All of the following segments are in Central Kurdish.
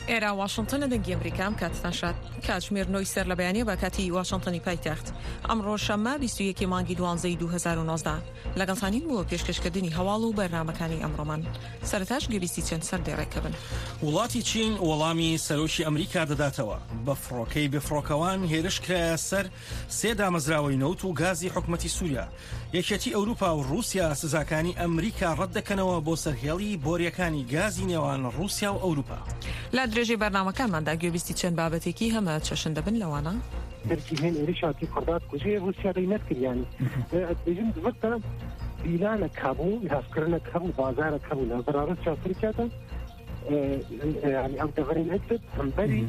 ئێرا واشنتن دەنگی ئەمریکام کاتتانشات کاتژمێر 9 سەر لە بەیانیە بە کاتی واشنتنی پایتەخت ئەمڕۆ شەممە 21 مانگی دوانزەی 2019 لەگەڵتانین بۆ پێشکەشکردنی هەواڵ و بەرنامەکانی ئەمڕۆمان. سەرەتاش گوێبیستی چەند سەردێڕێکە بن. وڵاتی چین وەڵامی سەرۆکی ئەمریکا دەداتەوە. بە فڕۆکەی بفڕۆکەوان هێرش کرایە سەر سێ دامەزراوەی نەوت و گازی حکومەتی سووریا. یەکێتی ئەوروپا و رووسیا سزاکانی ئەمریکا ڕەت دەکەنەوە بۆ سەرهێڵی بۆریەکانی گازی نێوان رووسیا و ئەوروپا. لە درێژەی بەرنامەکانماندا گوێبیستی چەند بابەتێکی هەمە چەشن دەبن لەوانە تركيهن إرشاتي قردات كوجي روسيا دينت يعني بيجن بفترة بيلانا كابو يهافكرنا كابو بازار كابو نظرارات شافريكاتا يعني أو تغرين أكتب همبري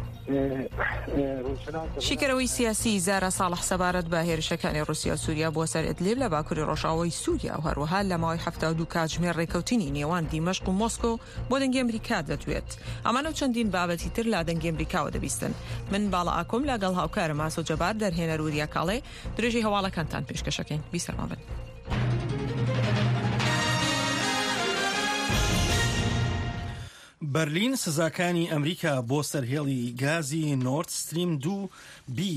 شیکەرەوەی سیاسی زارا ساڵح سەبارەت بە هێرشەکانی رووسیا و سووریا بۆ سەر ئیدلیب لە باکووری ڕۆژاوای سووریا و هەروەها لە ماوەی 72 کاتژمێر ڕێکەوتنی نێوان دیمەشق و مۆسکۆ بۆ دەنگی ئەمریکا دەتوێت. ئەمانە چەندین بابەتی تر لا دەنگی ئەمریکاوە دەبیستن. من باڵا ئاکۆم لەگەڵ هاوکارم ماسۆ جەبار دەرهێنەر وریە کاڵێ درێژەی هەواڵەکانتان پێشکەشەکەین. بیسەرمان بن. بەرلین سزاکانی ئەمریکا بۆ سەرهێڵی گازی نۆرد ستریم 2B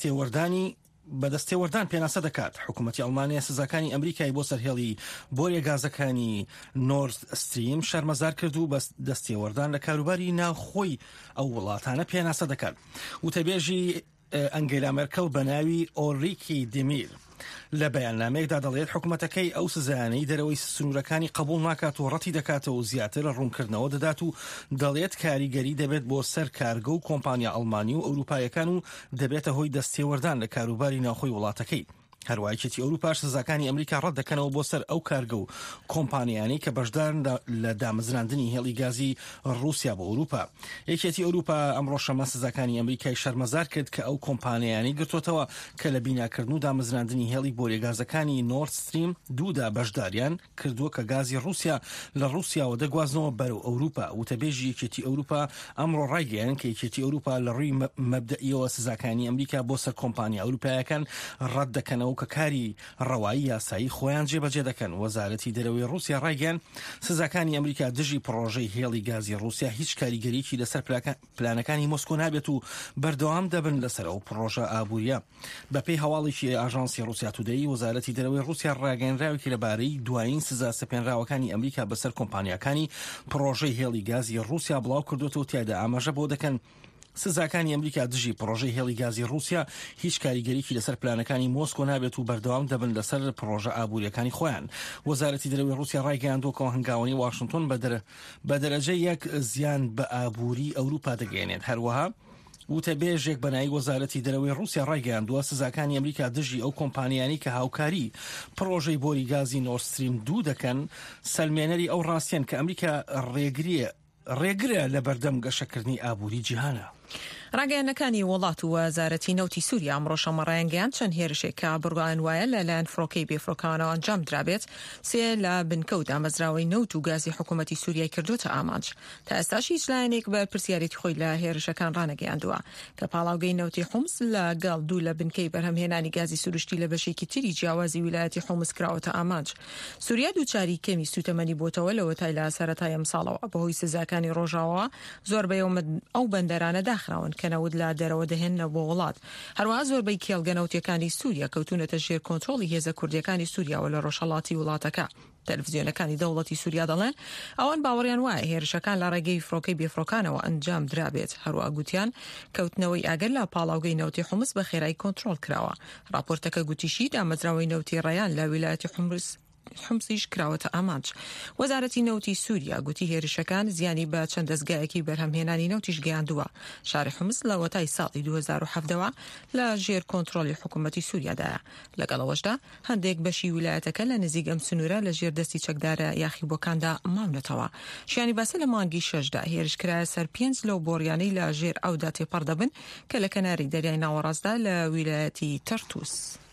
بەدەستێوەردان پێناسە دەکات. حکوومەتی ئەڵمانیا سزاکانی ئەمریکای بۆ سەرهێڵی بۆریە گازەکانی نۆرد ستریم شەرمەزار کرد و بە دەستێوەردان لە کاروباری ناوخۆی ئەو وڵاتانە پێناسە دەکات. وتەبێژی ئەنگێلا مێرکەل بە ناوی ئۆریکی دیمیر لە بەیاننامەیەکدا دەڵێت حکوومەتەکەی ئەو سزایانەی دەرەوەی سنوورەکانی قبول ناکات و ڕەتی دەکاتەوە و زیاتر ڕوونکردنەوە دەدات و دەڵێت کاریگەری دەبێت بۆ سەر کارگە و کۆمپانیا ئەڵمانی و ئەوروپایەکان و دەبێتە هۆی دەستێوەردان لە کاروباری ناوخۆی وڵاتەکەی. هەروایەتی ئەوروپاش سزاکانی ئەمریکا ڕەت دەکەنەوە بۆ سەر ئەو کارگە و کۆمپانیانی کە بەشدارن لە دامەزراندنی هێڵی گازی رووسیا بۆ ئەوروپا. یەکێتی ئەوروپا ئەمڕۆ شەمە سزاکانی ئەمریکای شەرمەزار کرد کە ئەو کۆمپانیانی گرتوتەوە کە لە بیناکردن و دامەزراندنی هێڵی بۆریەگازەکانی نۆرد ستریم 2دا بەشداریان کردووە کە گازی رووسیا لە رووسیاوە دەگوازنەوە بەرەو ئەوروپا. وتەبێژی یەکێتی ئەوروپا ئەمڕۆ ڕایگەیاند کە یەکێتی ئەوروپا لە ڕووی مەبدەئیەوە سزاکانی ئەمریکا بۆ سەر کۆمپانیا ئەوروپایەکان ڕەت دەکەنەوە کە کاری ڕەوایی یاسایی خۆیان جێبەجێ دەکەن. وەزارەتی دەرەوەی رووسیا ڕایگەیاند سزاکانی ئەمریکا دژی پڕۆژەی هێڵی گازی رووسیا هیچ کاریگەریکی لەسەر پلانەکانی مۆسکۆ نابێت و بەردەوام دەبن لەسەر ئەو پڕۆژە ئابووریە. بەپێی هەواڵێکی ئاژانسی رووسیا تودەی وەزارەتی دەرەوەی رووسیا ڕاگەیەنراوێکی لەبارەی دوایین سزا سپێنراوەکانی ئەمریکا بەسەر کۆمپانیەکانی پڕۆژەی هێڵی گازی رووسیا بڵاو کردوێتەوە تیایدا ئاماژە بۆ دەکەن سزاکانی ئەمریکا دژی پڕۆژەی هێڵی گازی رووسیا هیچ کاریگەریکی لەسەر پلانەکانی مۆسکۆ نابێت و بەردەوام دەبن لەسەر پڕۆژە ئابووریەکانی خۆیان. وەزارەتی دەرەوەی رووسیا ڕایگەیاندووە هەنگاوەنی واشنتن بە دەرەجەی یەک زیان بە ئابووری ئەوروپا دەگەێنێت. هەروەها وتەبێژێک بەنای وەزارەتی دەرەوەی رووسیا ڕایگەیاندووە سزاکانی ئەمریکا دژی ئەو کۆمپانیانی کە هاوکاری پڕۆژەی بۆری گازی نۆرد ستریم 2 دەکەن سەلمێنەری ئەو ڕاستیان کە ئەمریکا ڕێگرە لە بەردەم گەشەکردنی ئابووری جیهانە. ڕاگەیانەکانی وڵات و وەزارەتی نەوتی سووریا ئەمڕۆ شەمە ڕایانگەیاند چەند هێرشێک کە بڕگایان وایە لەلایەن فڕۆکەی بێفڕۆکانەوە ئەنجام درابێت سێ لە بنکەوت ئامەزراوەی نەوت و گازی حکوومەتی سووریای کردوتە ئامانج. تا ئێستاش هیچ لایەنێک بە پرسیارێتی خۆی لە هێرشەکان ڕانەگەیاندووە کە پاڵاوگەی نەوتی حومس لەگەڵ دوو لە بنکەی بەرهەمهێنانی گازی سروشتی لە بەشێکی تری جیاوازی ویلایەتی حومس کراوەتە ئامانج. سووریا دووچاری کەمی سوتەمەنی بۆتەوە لەوەتای لە سەرەتای ئەم ساڵەوە بەهۆی سزاکانی ڕۆژاوە زۆربەی ئەو بەندەرانە داخراون کە نەوت لە دەرەوە دەهێننە بۆ وڵات. هەروەها زۆربەی کێڵگەنەوتیەکانی سووریا کەوتونەتە ژێر کۆنتڕۆڵی هێزە کوردیەکانی سووریاوە لە ڕۆژهەڵاتی وڵاتەکە. تەلەڤیزیۆنەکانی دەوڵەتی سووریا دەڵێن ئەوان باوەڕیان وایە هێرشەکان لە ڕێگەی فڕۆکەی بێفڕۆکانەوە ئەنجام درابێت. هەروەها گوتیان کەوتنەوەی ئاگەر لە پاڵاوگەی نەوتی حومس بە خێرایی کۆنتڕۆڵ کراوە. راپۆرتەکە گوتیشی ئامەزراوەی نەوتی ڕەیان لە ویلایەتی حومسیش کراوەتە ئامانج. وەزارەتی نەوتی سووریا گوتی هێرشەکان زیانی بە چەند دەستگایەکی بەرهەمهێنانی نەوتیش گەیاندووە. شاری حومس لە وەتای ساڵی 2017 لە ژێر کۆنتڕۆلی حکوومەتی سووریادایە. لەگەڵەوەشدا هەندێک بەشی ویلایەتەکە لە نزیک ئەم سنوورە لە ژێر دەستی چەکدارە یاخیبۆکاندا ماونەتەوە. شیانی باسە لە مانگی 6دا هێرشکرایە سەر 5 لەو بۆڕیانەی لە ژێر ئەودا تێپەڕ دەبن کە لە کەناری دەریای ناوەڕاستدا لە ویلایەتی تەرتوس.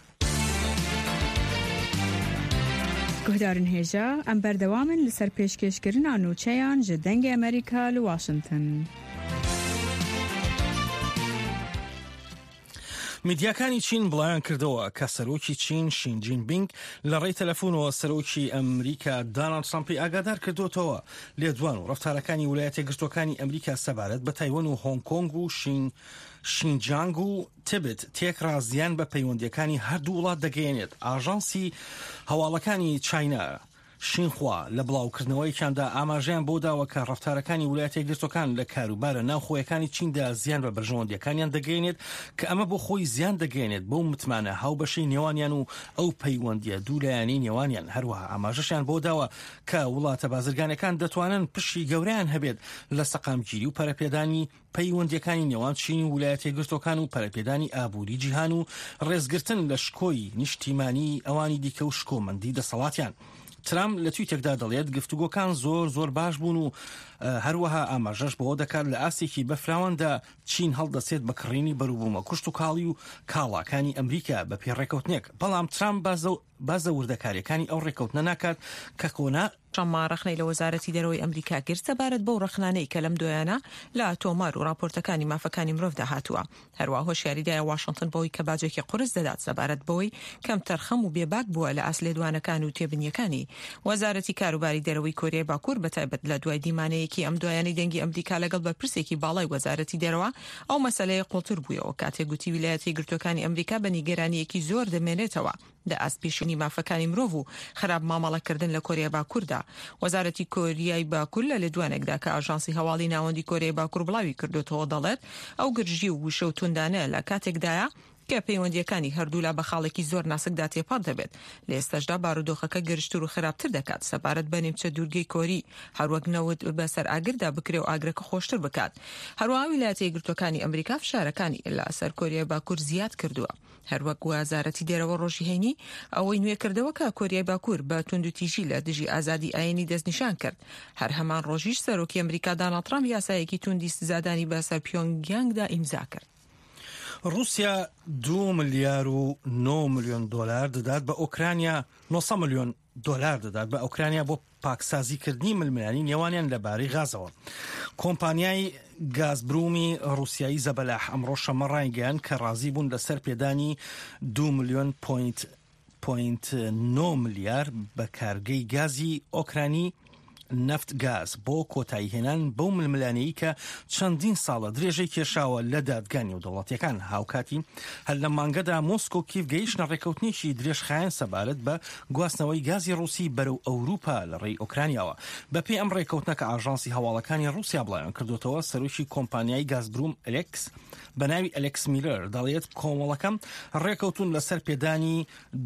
گهدارن هێژە ئەم بەردەوامن لەسەر پێشکەشکردنا نوچەیان ji dengê ئەمریکا li Washington. میدیاکانی چین بڵایان کردەوە کە سەرۆکی چین شین جینپینگ لە ڕێی تەلەفۆنەوە سەرۆکی ئەمریکا دۆناڵد ترامپی ئاگادار کردوتەوە لێدوان و ڕەفتارەکانی ویلایەتە یەکگرتووەکانی ئەمریکا سەبارەت بە تایوان و هۆنگ کۆنگ و شینجیانگ و تیبت تێکڕا زیان بە پەیوەندیەکانی هەردوو وڵات دەگەیەنێت. ئاژانسی هەواڵەکانی چاینا شینخوا لە بڵاوکردنەوەیکیاندا ئاماژەیان بۆ داوە کە ڕەفتارەکانی ویلایەتە یەکگرتووەکان لە کاروبارە ناوخۆیەکانی چیندا زیان بە بەرژەوەندیەکانیان دەگەیەنێت کە ئەمە بۆ خۆی زیان دەگەیەنێت بەو متمانە هاوبەشەی نێوانیان و ئەو پەیوەندیە دوولایانی نێوانیان. هەروەها ئاماژەشیان بۆ داوە کە وڵاتە بازرگانەکان دەتوانن پشی گەورەیان هەبێت لە سەقامگیری و پەرەپێدانی پەیوەندیەکانی نێوان چین و ویلایەتە یەکگرتووەکان و پەرەپێدانی ئابووری جیهان و ڕێزگرتن لە شکۆی نیشتیمانی ئەوانی دیکە و شکۆمەندی دەسەڵاتیان. ترامپ لە تویتێکدا دەڵێت گفتوگۆکان زۆر باش بوون و هەروەها ئاماژەش بەوە دەکات لە ئاسێکی بەفراواندا چین هەڵدەسێت بە کڕینی بەروبوومە کوشت و کاڵی و کاڵاکانی ئەمریکا بە پێ ڕێکەوتنێک. بەڵام ترامپ بازە وردەکاریەکانی ئەو ڕێکەوتنە ناکات کە کۆنا شەممە ڕخنەی لە وەزارەتی دەرەوەی ئەمریکا کرد سەبارەت بەو ڕخنانەی کە لەم دوایانە لە تۆمار و راپۆرتەکانی مافەکانی مرۆڤدا هاتووە. هەروەها هۆشیاریدایە واشنگتن بەوەی کە باجێکی قورس دەدات سەبارەت بەوەی کەم تەرخەم و بێباک بووە لە ئاسلێدوانەکان و تێبنیەکانی. وەزارەتی کاروباری دەرەوەی کۆریای باکوور بەتایبەت لە دوای دیمانەیەکی ئەم دوایانەی دەنگی ئەمریکا لەگەڵ بە پرسێکی باڵای وەزارەتی دەرەوە ئەو مەسەلەیە قوڵتر بوویەوە کاتێک گوتی ویلایەتە یەکگرتووەکانی ئەمریکا بە نیگەرانیەکی زۆر دەمێنێتەوە لە ئاسپێشنی مافەکانی مرۆڤ و خراپ مامەڵەکردن لە کۆریای باکووردا. وەزارەتی کۆریای باکوور لە لێدوانێکدا کە ئاژانسی هەواڵی ناوەندی کۆریای باکوور بڵاوی کردوتەوە دەڵێت ئەو گرژی و وشە و توندانە لە کاتێکدایە کە پەیوەندیەکانی هەردوو لە بە خاڵێکی زۆر ناسکدا تێپەڕ دەبێت. لە ئێستاشدا بارودۆخەکە گەرشتر و خراپتر دەکات سەبارەت بە نێمچە دوورگەی کۆری هەروەک نەوت بەسەر ئاگردا بکرێ و ئاگرەکە خۆشتر بکات. هەروەها ویلایەتە یەکگرتووەکانی ئەمریکا فشارەکانی لە سەر کۆریای باکوور زیاد کردووە. هەروەک وەزارەتی دەرەوە ڕۆژی هەینی ئەوەی نوێ کردەوە کە کۆریای باکوور بە توندوتیژی لە دژی ئازادی ئاینی دەستنیشان کرد. هەر هەمان ڕۆژیش سەرۆکی ئەمریکا دۆناڵد ترامپ یاسایەکی توندی سزادانی بەسەر پیۆنگیانگدا ئیمزا کرد. رووسیا 2 ملیار و 9 میلیۆن دلار دەدات بە ئۆکرانیا 900 میلیۆن دلار دەدات بە ئۆکرانیا بۆ پاکسازیکردنی ململانی نێوانیان لەبارەی غازەوە. کۆمپانیای گازبرومی رووسیایی زەبەلاح ئەمڕۆ شەمە ڕایگەیاند کە ڕازی بوون لەسەر پێدانی 2 میلیۆن پوینت 9 میلیار بە کارگەی گازی ئۆکرانی نفت گاز بۆ کۆتاییهێنان بەو ململانەیە کە چەندین ساڵە درێژەی کێشاوە لە دادگانی و دەوڵەتیەکان. هاوکاتی هەر لە مانگەدا مۆسکۆ و کیف گەیشتە ڕێکەوتنیشی درێژخایەن سەبارەت بە گواستنەوەی گازی ڕووسی بەرەو ئەوروپا لە ڕێی ئۆکرانیاوە. بەپێی ئەم ڕێکەوتنە کە ئاژانسی هەواڵەکانی رووسیا بڵاویان کردوتەوە سەرۆکی کۆمپانیای گازبروم ئەلێکس بە ناوی ئەلێکس میلەر دەڵێت کۆمەڵەکەم ڕێکەوتون لەسەر پێدانی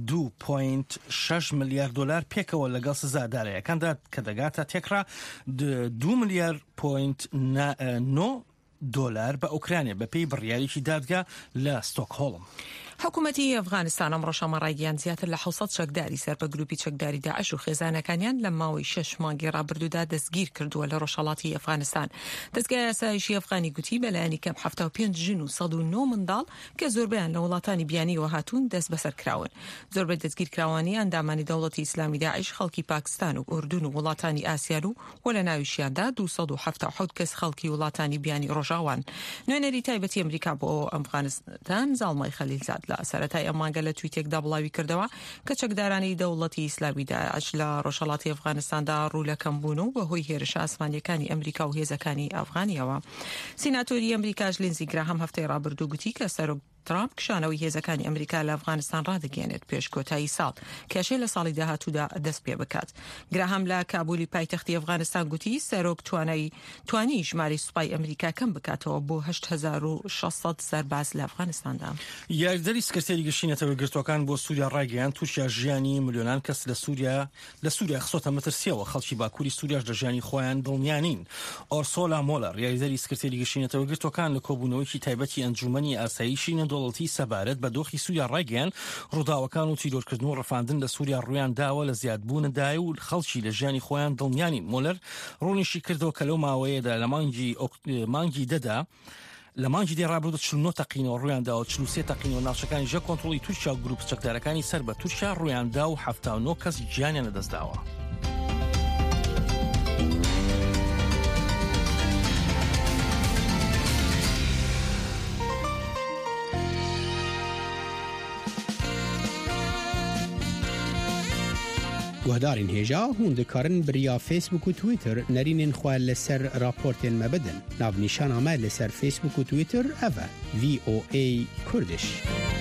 2.6 میلیارد دلار پێکەوە لەگەڵ سزادارەکاندا کە دەگاتە تێکرا 2 میلیارد پوینت 9 دلار بە ئۆکرانیا بەپێی بڕیاریی دادگا لە ستۆکهۆڵم. حکوومەتی ئەفغانستان ئەمڕۆ شەمە ڕایگەیاند زیاتر لە 600 چەکداری سەر بە گروپی چەکداری داعش و خێزانەکانیان لە ماوەی 6 مانگی ڕابردوودا دەستگیر کردووە لە ڕۆژهەڵاتی ئەفغانستان. دەستگای یاسایشی ئەفغانی گوتی بەلایەنی کەم 75 ژن و 109 منداڵ کە زۆربیان لە وڵاتانی بیانیەوە هاتوون دەست بەسەر کراون. زۆربەی دەستگیرکراوانی ئەندامانی دەوڵەتی ئیسلامی داعش خەڵکی پاکستان و ئوردون و وڵاتانی ئاسیا و لە ناویشیاندا 277 کەس خەڵکی وڵاتانی بیانی ڕۆژاوان. نوێنەری تایبەتی ئەمریکا بۆ ئەفغانستان زاڵمای خەلیلزاد لە سەرەتای ئەمانگە لە تویتێکدا بڵاوی کردەوە کە چەکدارانی دەوڵەتی ئیسلامی داعش لە ڕۆژهەڵاتی ئەفغانستاندا ڕوولەکەم بوون و بەهۆی هێرش ئاسمانیەکانی ئەمریکا و هێزەکانی ئەفغانیەوە. سیناتۆری ئەمریکاش لینزی گراهام هەفتەی ڕابردوو گوتی کە سەرۆک ترامپ کشانەوەی هێزەکانی ئەمریکا لە ئەفغانستان ڕادگەێنێت پێش کۆتایی ساڵ کێشەی لە ساڵی داهاتوودا دەست پێ بکات. گراهام لە کابولی پایتەختی ئەفغانستان گوتی سەرۆک توانی ژماری سوپای ئەمریکا کەم بکاتەوە بۆ 8600 سەرباز لە ئەفغانستاندا. یاردەری سکرتێری گەشتینەتەوەی گرتوەکان بۆ سووریا ڕایگەیاند تووشیا ژیانی ملیۆنان کەس لە سووریا خسۆتە مەترسیەوە. خەڵکی باکووری سووریاش لە ژیانی خۆیان دڵنیانین. ئۆرسۆلا مۆلەر یاردەری سکرتێری گەشتینەتەوەی گرتوەکان لە کۆبوونەوەیکی تایبەتی ئەنجومەنی ئاسایشی نێودەوڵەتی سەبارەت بە دۆخی سووریا ڕایگەیاند ڕووداوەکان و تیرۆرکردن و ڕەفاندن لە سووریا ڕوویان داوە لە زیادبوونەدای و خەڵکی لە ژیانی خۆیان دڵنیانین. مۆلەر ڕوونیشی کردەوە کە لەو ماوەیەدا لە مانگی دەدا لە مانگی دێڕابردوو 49 تەقینەوە ڕوویاندا و 43 تەقینەوە ناوچەکانی ژە کۆنتڕۆڵی تورکیا و گروپ چەکدارەکانی سەر بە تورکیا ڕوویاندا و 79 کەس گیانیان لەدەستداوە. گهدارین هجا هون دکارن بریا فیسبوک و تویتر نرینین خواه لسر راپورتین مبدن. ناو نشان آمد لسر فیسبوک و تویتر اوه VOA کردش.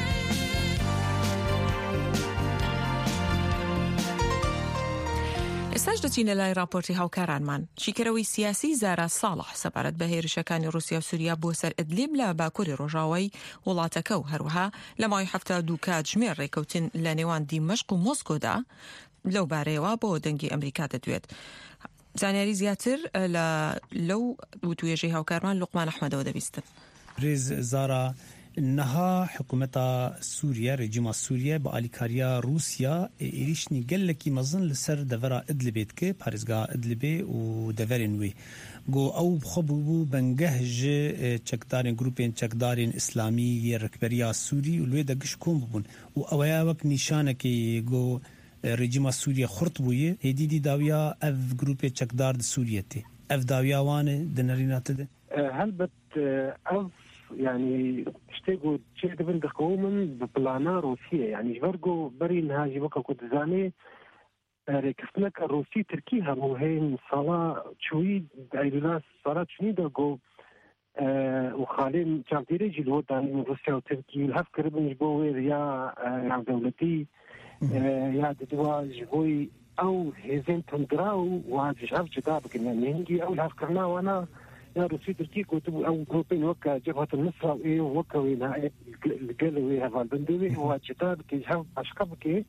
استجدتين لاي رابورتي هاوكاران من شكروي سياسي زارا صالح سبارت بهير شكان روسيا وسوريا بوسر إدليب لا باكوري روجاوي ولاتكو هروها لما يحفتا دوكا جمير ريكوتين لانيوان دمشق وموسكو دا لو باريوا بو دنجي أمريكا تدويت زانياري زياتر لو وتويجي هاوكارمان لقمان أحمد ودبيستن ريز زارا نها حکومت سوریه رژیم سوریه با آلیکاریا روسیا ایریشنی گلکی مزن لسر دورا ادلبیت که پارزگاه ادلبی و دورینوی گو او خبو بنگهج چکدارین گروپین چکدارین اسلامی رکبریا سوری و لوی دگش کوم بون و اویا وک نشانه که گو رژیم سوریه خرط بویه هدیدی داویا اف گروپ چکدار سوریه تی اف داویا وانه دنرینات ده هل بت اف يعني اشتاقوا شيء دبن دقومن ببلانا روسية يعني جبرقوا برين هاجي بقى كنت زاني ركفتناك الروسي تركيها وهين صلاة شوي عيدولاس صلاة شنيدة قو وخالين شامتيري جلوت من روسيا وتركيا الهف كربن جبوه يا دولتي يا ددوا جبوي او هزين تندراو وهاجي جدابك يعني هنجي او الهف كرنا وانا يا روسي تركي كتبوا أو جروبين وكا جبهة النصرة وإيه وكا وين القلوي هذا البندوي هو الشتاب كي جهاز أشقب كي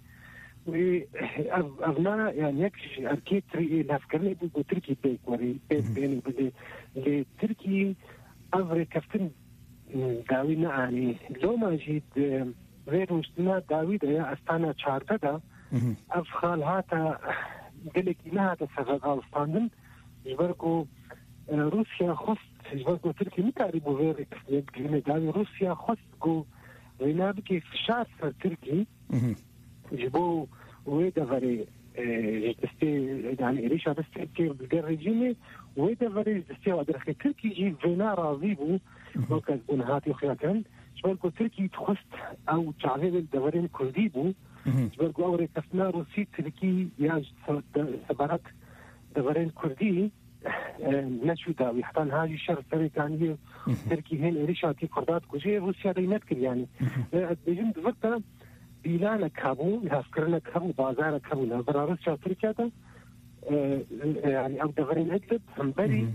وأبناء يعني يكش أركيد تري الأفكاري بيجو تركي بيك وري بيني بدي تركي أفري كفتن داوينا يعني لو ما جيت غير مجتمع داوي ده يا أستانا شارتا ده أفخال هاتا قلك إنها تسغل أستاندن يبركو روسيا خست جبرقو تركي متعربو غير كلمة داوي روسيا خست قو غنابكي فشار سر تركي جبو ويدا غري جدستي يعني ريشا دستي كيف بلقى رجيمي ويدا غري جدستي وادرخي تركي جي فينا راضيبو وكاز بنهاتي وخياتن جبرقو تركي تخست او تعذيب الدورين كرديبو جبرقو اوري كسنا روسي تركي ياج سبارات دورين كردي نشو داوي حتى هذه الشر الثاني تركي هين ريشاتي كردات كوجي روسيا دينات كل يعني بيجم دفتا بيلانا كابو هاسكرنا كابو بازار كابو نظر روسيا تركيا يعني او دغرين ادلب همبري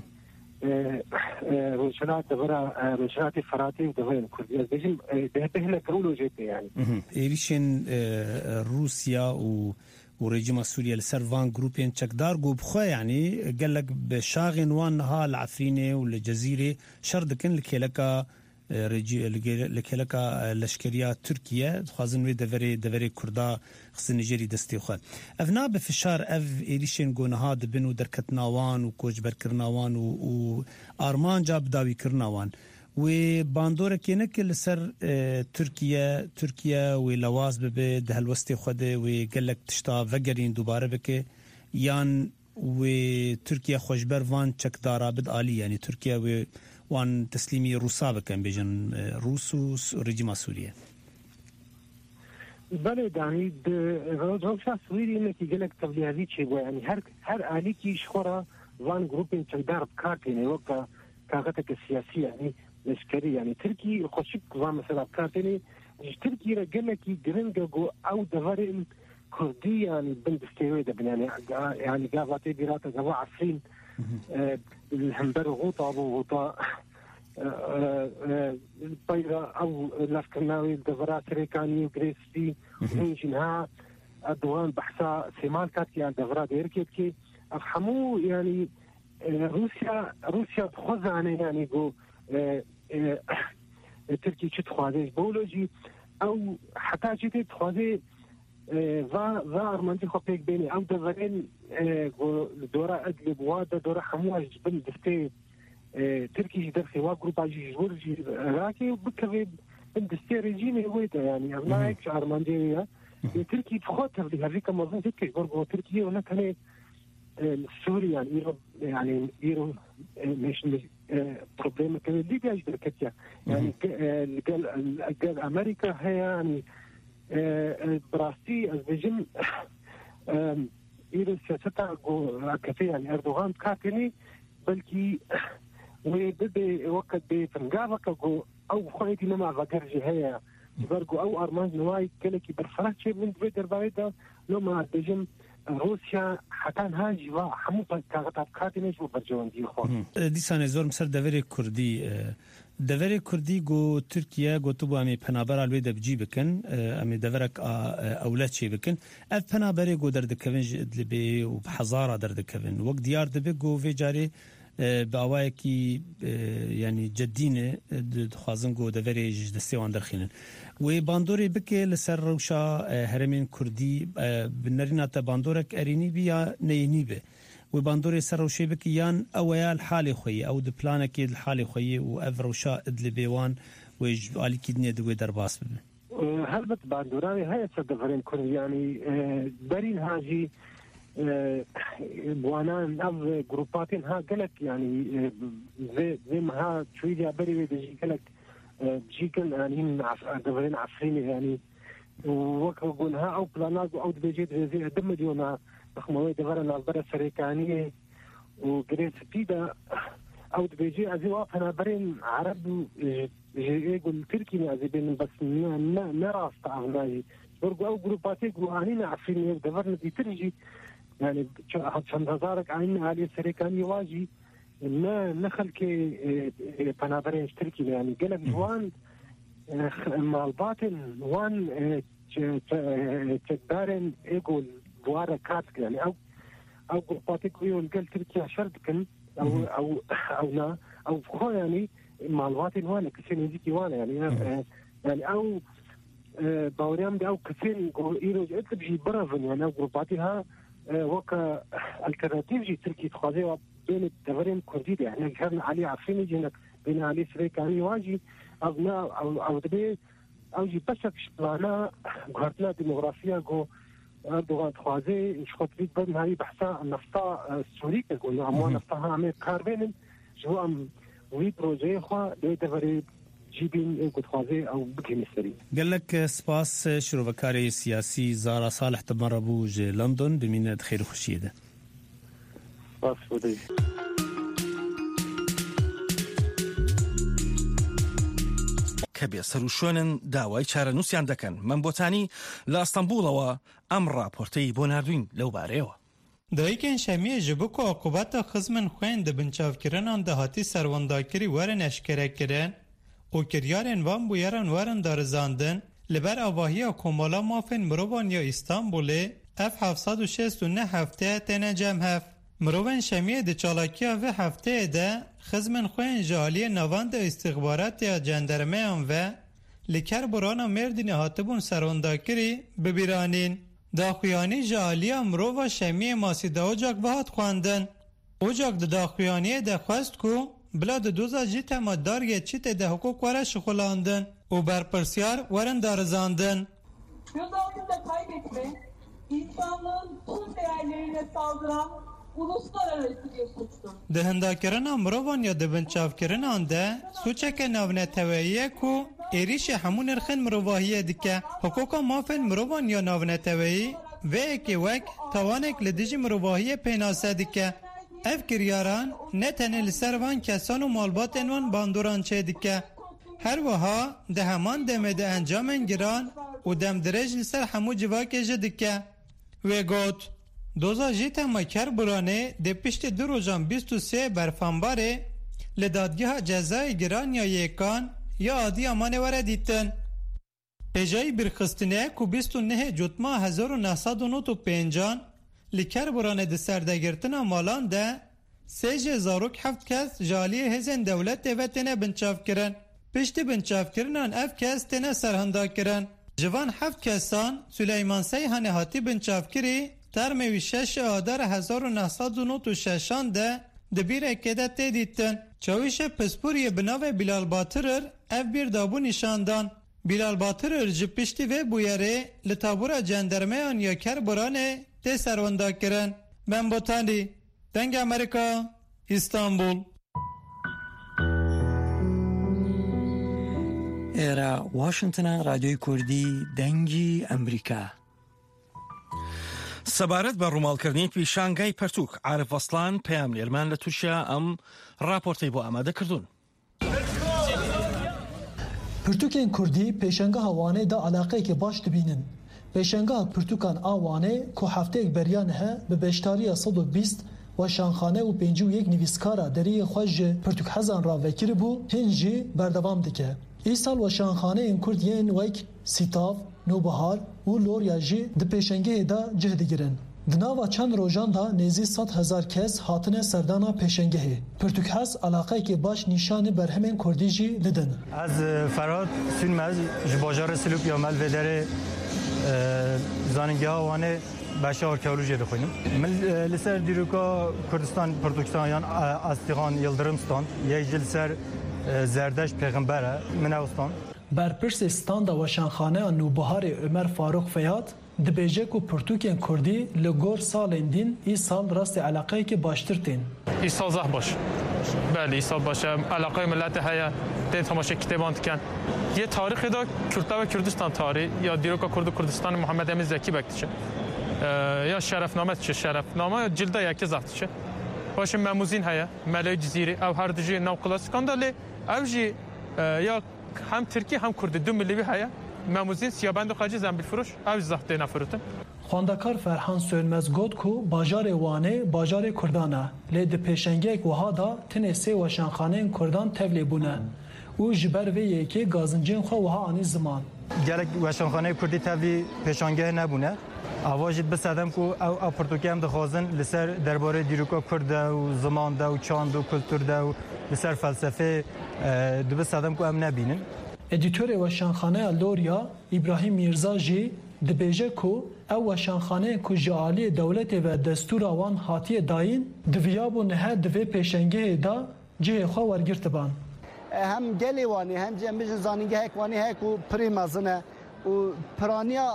روشنات دغرا روشنات فراتي ودغرين كردية بيجم بهنا كولو جيتي يعني ايريشن روسيا ورژیم سوریه لسروان گروپین چکدار گو بخوا يعني قال لك بشاغن وانها العفرينه والجزيره شردكن لكيلكا لكيلكا لشكريا تركيا خازن وي دفري كردا خص نيجيري دستي خو افنا بفشار اف ايريشن گونها دبن دركتناوان وكوجبر كرناوان و ارمان جاب داوي كرناوان و باندوره كينه كل سر تركيا ولواز به ده الوسط خده و قالك تشتا وگرين دوباره بك يان و تركيا خوشبر وان چکدارا بد عالي يعني تركيا و وان تسليمي روسا بكن بيجن روس رژیم سوريا بله دانی روزا سوری نکی قالك تبلیغی چی يعني هر عالی کی شخورا وان گروپین چکدار بکارتینه وکا کاغتك السياسية يعني لشكري يعني تركي خوشك زعما مثلا كارتيني تركي رجلكي جرينجو او دغرين كردي يعني بند استويدا يعني قاضي بيراتا زوا عفرين الهمبر غوطا ابو غوطا الطيرة او الافكناوي دغرات ريكاني وغريسي وهنجنها الدوان بحثا سيمال كاتي يعني دغرات يركبكي افهموا يعني روسيا تخوزانه يعني جو تركي تخوازي بولوجي او حتى جيت تخوازي va armanti خبيك بيني او دغرين دورا ادلب وادا دورا حمواج بن دفتي تركي درخي وا جروب اجي جورجي راكي بكبي بن دفتي ريجيمي ويدا يعني هناك ارمانديا تركي تخوتر دي هذيك موضوع تركي برضو تركيا ولا كان سوريا يعني يرو مش بروبليم كان ليبيا جدركتيا يعني قال امريكا هي يعني براستي الفيجن إلى سياسة كثير يعني أردوغان كاتني بلكي وبدي وقت بفنجابك أو خايتي لما بقرج هي برجو أو أرمان نواي كلكي برفرات شيء من بيدر بعيدا لما بيجم روسيا حتى هاجي وحمو كاغتاب كاتني شو برجون دي خون دي سنة زور مسر دەڤەرێ کوردی گۆ تورکیا گۆتو بۆ ئەمێ پەنابەرا لێ دەبجی بکەن ئەمێ دەڤەرێک ئەولە چێ بکەن ئەف پەنابەرێ گۆ دەردەکەون لەبێ و حەزارا دەردەکەون وەک دیار دەبێت گۆ vê carê باوایەکی ینی جددینە دخوازن گۆ دەڤەرێ دەستێوان دەرخێنن وێ باندۆرێ بکێ لەسەر ڕەوشا هەرێمێن کوردی بنەریناتە باندۆرێک ئەرینی بی یا نەینی بێ و باندوري سر وشي بك يان اويا الحالي خوي او دبلانك الحالي خوي وافروشا ادلبيوان ويج علي كدني دوي درباس هلبت باندوراني هاي صدفرين كل يعني دارين هاجي بوانان او جروباتين ها قالك يعني زي ما ها شويه بري بيجي قالك جيكن يعني دفرين عفريني يعني وكونها او بلانات او بيجي زي دم ديونا بخموي دفرنا نظرة سريكانية وقريت بيدا أو بيجي أزي وافنا برين عرب يقول تركي أزي بين بس نراس تعبناي برجو أو جروباتي جروهانين عفيني دفرنا بيترجي يعني عشان تزارك عين على سريكانية واجي ما نخل كي بنابرين تركي يعني قلق جوان مع الباطن وان تدارن يقول بوارا كاتك يعني او قرباتك ويون قال تركيا شردكن او خو يعني معلوماتي وانا كثير يجيكي وانا يعني او باوريام دي او كثير يقولوا جئت بجي برافن يعني او قرباتها وكا التراتيف جي تركي تخاذي بين الدفرين كرديدي احنا كان علي عارفين جينا بين علي سريكاني واجي او دبي او جي بشك شبلانا قهرتنا ديموغرافيا جو أردوغان خوازي مش خطريت بدن هاي بحثا النفطة السوري كنقول عموان نفطها عمير كاربين جو أم وي بروجي خوا لي دفري جيبين قد خوازي أو بكي مستري قال لك سباس شروفكاري سياسي زارا صالح تمربو جي لندن بمينة خير خشيدة سباس ودي کەبێ سەروشۆنن داوای چارەنووسیان دەکەن من بۆتانی لە ئەستەمبوڵەوە ئەم ڕاپۆرتەی بۆ ناردوین لەو بارەیەوە دایکên şemiyê ji bo ku akubata xizmin xwên di binçavkirinan de hatî serwendakirî werin eşkerekirin û kiryarên van bûyeran werin darizandin li ber avahiya komala mafên mirovan ya İstanbulê ev 769 hefteye têne cemhev. Mirovên şemiyê di çalakiya vê hefteyê de xizmin xwên ji aliyê navan de îstixbaratiya cendermeyan ve li Kerborana Mêrdînê hatibûn serwendakirî bibîranîn. Daxuyanî ji aliya mirova şemiyê masî da ocak ve hat xwandin. Ocak di daxuyaniyê de xwest ku bila di doza jî tema dargê çîtê de hukuk were şixulandin û berpirsiyar werin darizandin. Göz altında kaybetme, insanlığın tüm değerlerine saldıran uluslararası bir suçtur. Di hindakirina mirovan ya di binçavkirinan de suçeke navneteweyî ku êrişê hemû nirxên mirovahiyê dike. Hukuka mafên mirovan ya navneteweyî vêyekê wek tawanek li dijî mirovahiyê pênase dike. Ev kiryaran ne tenê li ser van kesan û malbatên wan bandoran çê dike. Her wiha di heman demê de encamên giran û demdirêj li ser hemû civakê jî dike. Wê got doza jî tema Kerburanê di piştî du rojan 23 berfanbarê li dadgeha cezayê giran ya yêkan ya adî amanê were dîtin. Pêjayî birxistinê ku 29 Cutma 1995 li Kerburanê di serdegirtina malan de sê jê zarok heft kes ji aliyê hêzên dewletê ve têne binçavkirin. Piştî binçavkirinan ev kes têne serhindakirin. Ji van heft kesan Süleyman Seyhanê hatî binçavkirî termê wî 6 Adar 1996 de di bîrekê de tê dîtin. Çavîşê Pispûriyê bi navê Bilal Batırer ev bir dabû nîşandan. Bilal Batırer ji piştî vê bûyerê li tabûra cendermeyan ya Kerburanê tê serwendakirin. Ben Botanî, Dengê Amerîka, İstanbul. Era Washington'a Radyoyu Kurdî Dengî Amerîka. سەبارەت بە ڕووماڵکردنی پیشانگای پەرتووک عارف ئەسڵان پەیام لێرمان لە تووشە ئەم راپۆرتەی بۆ ئامادە کردوون. پرتوکên Kurdî pêşengeha Wanê da alaqeyekê baş dibînin. Pêşengeha pirtûkan a Wanê ku hefteyek beriyan he bi beşdariya 120 weşanxane û 51 nivîskara deriyê xwe ji pirtûkhezan re vekiribû, hin jî berdewam dike. Îsal weşanxaneyên Kurd yên wek Sîtav, Nûbihar û Lorya jî di pêşengehê de cih digirin. Di nava çend rojan da nêzî 100,000 kes hatine serdana pêşengehê. Pirtûkhez alaqeyekê baş nîşanê berhemên Kurdî jî didin. Ez Ferhat Sülmez ji bajarê Silûpiya Melvêderê zanîngeha Wanê beşa arkeolojiyê dixwînim. Min li ser dîroka Kurdistan Pirtûkistan yan Astîxan Yıldırım stand, yek jî li ser Zerdeş Pêxember e min ew stand. Berpirsê standa weşanxaneya Nûbiharê Ömer Faruk Feyat dibêje ku pirtûkên Kurdî li gor salên din îsal rastî alaqeyekê baştir tên. İsal zeh baş. Belê îsal baş. Alaqey milletê heye tên temaşe kitêban dikin. Yê tarixê da Kürtler ve Kürdistan tarî ya dîroka Kurd û Kurdistanê Muhammed Emin Zekî bek diçe. Ya şerefname diçe şerefname ya cilda yekê zeh diçe. Başê Memûzîn heye, Melê Cizîrî ew her di jî nav klasikan da lê ew jî ya hem Tirkî hem Kurdî du millî heye. Memûzîn siyabend û xecî zembilfiroş ew zeh têne firotin. Xwendekar Ferhan Sönmez got ku bajarê Wanê bajarê Kurdan e. Lê di pêşengehek wiha da tinê sê weşanxaneyên Kurdan tevlê bûne. û ji ber vê yekê gazincên xwe wiha anî ziman. Gelek weşanxaneyê Kurdî tevlî pêşangeh nebûne. Ava jî bisedem ku ew pirtûkê em dixwazin li ser derbarê dîroka Kurd de û ziman de û çand û kultur de û li ser felsefê dibisedem ku em nebînin. Edîtörê weşanxaneya Lorya İbrahim Mirza jî dibêje ku ew weşanxaneyên ku ji aliyê dewletê ve destûra wan hatiye dayîn diviyabû niha di vê pêşengehê da cihê xwe wergirtiban. Hem gelê Wanê hem jî em bijin zanîngehek Wanê heye ku pirê mezin e û piraniya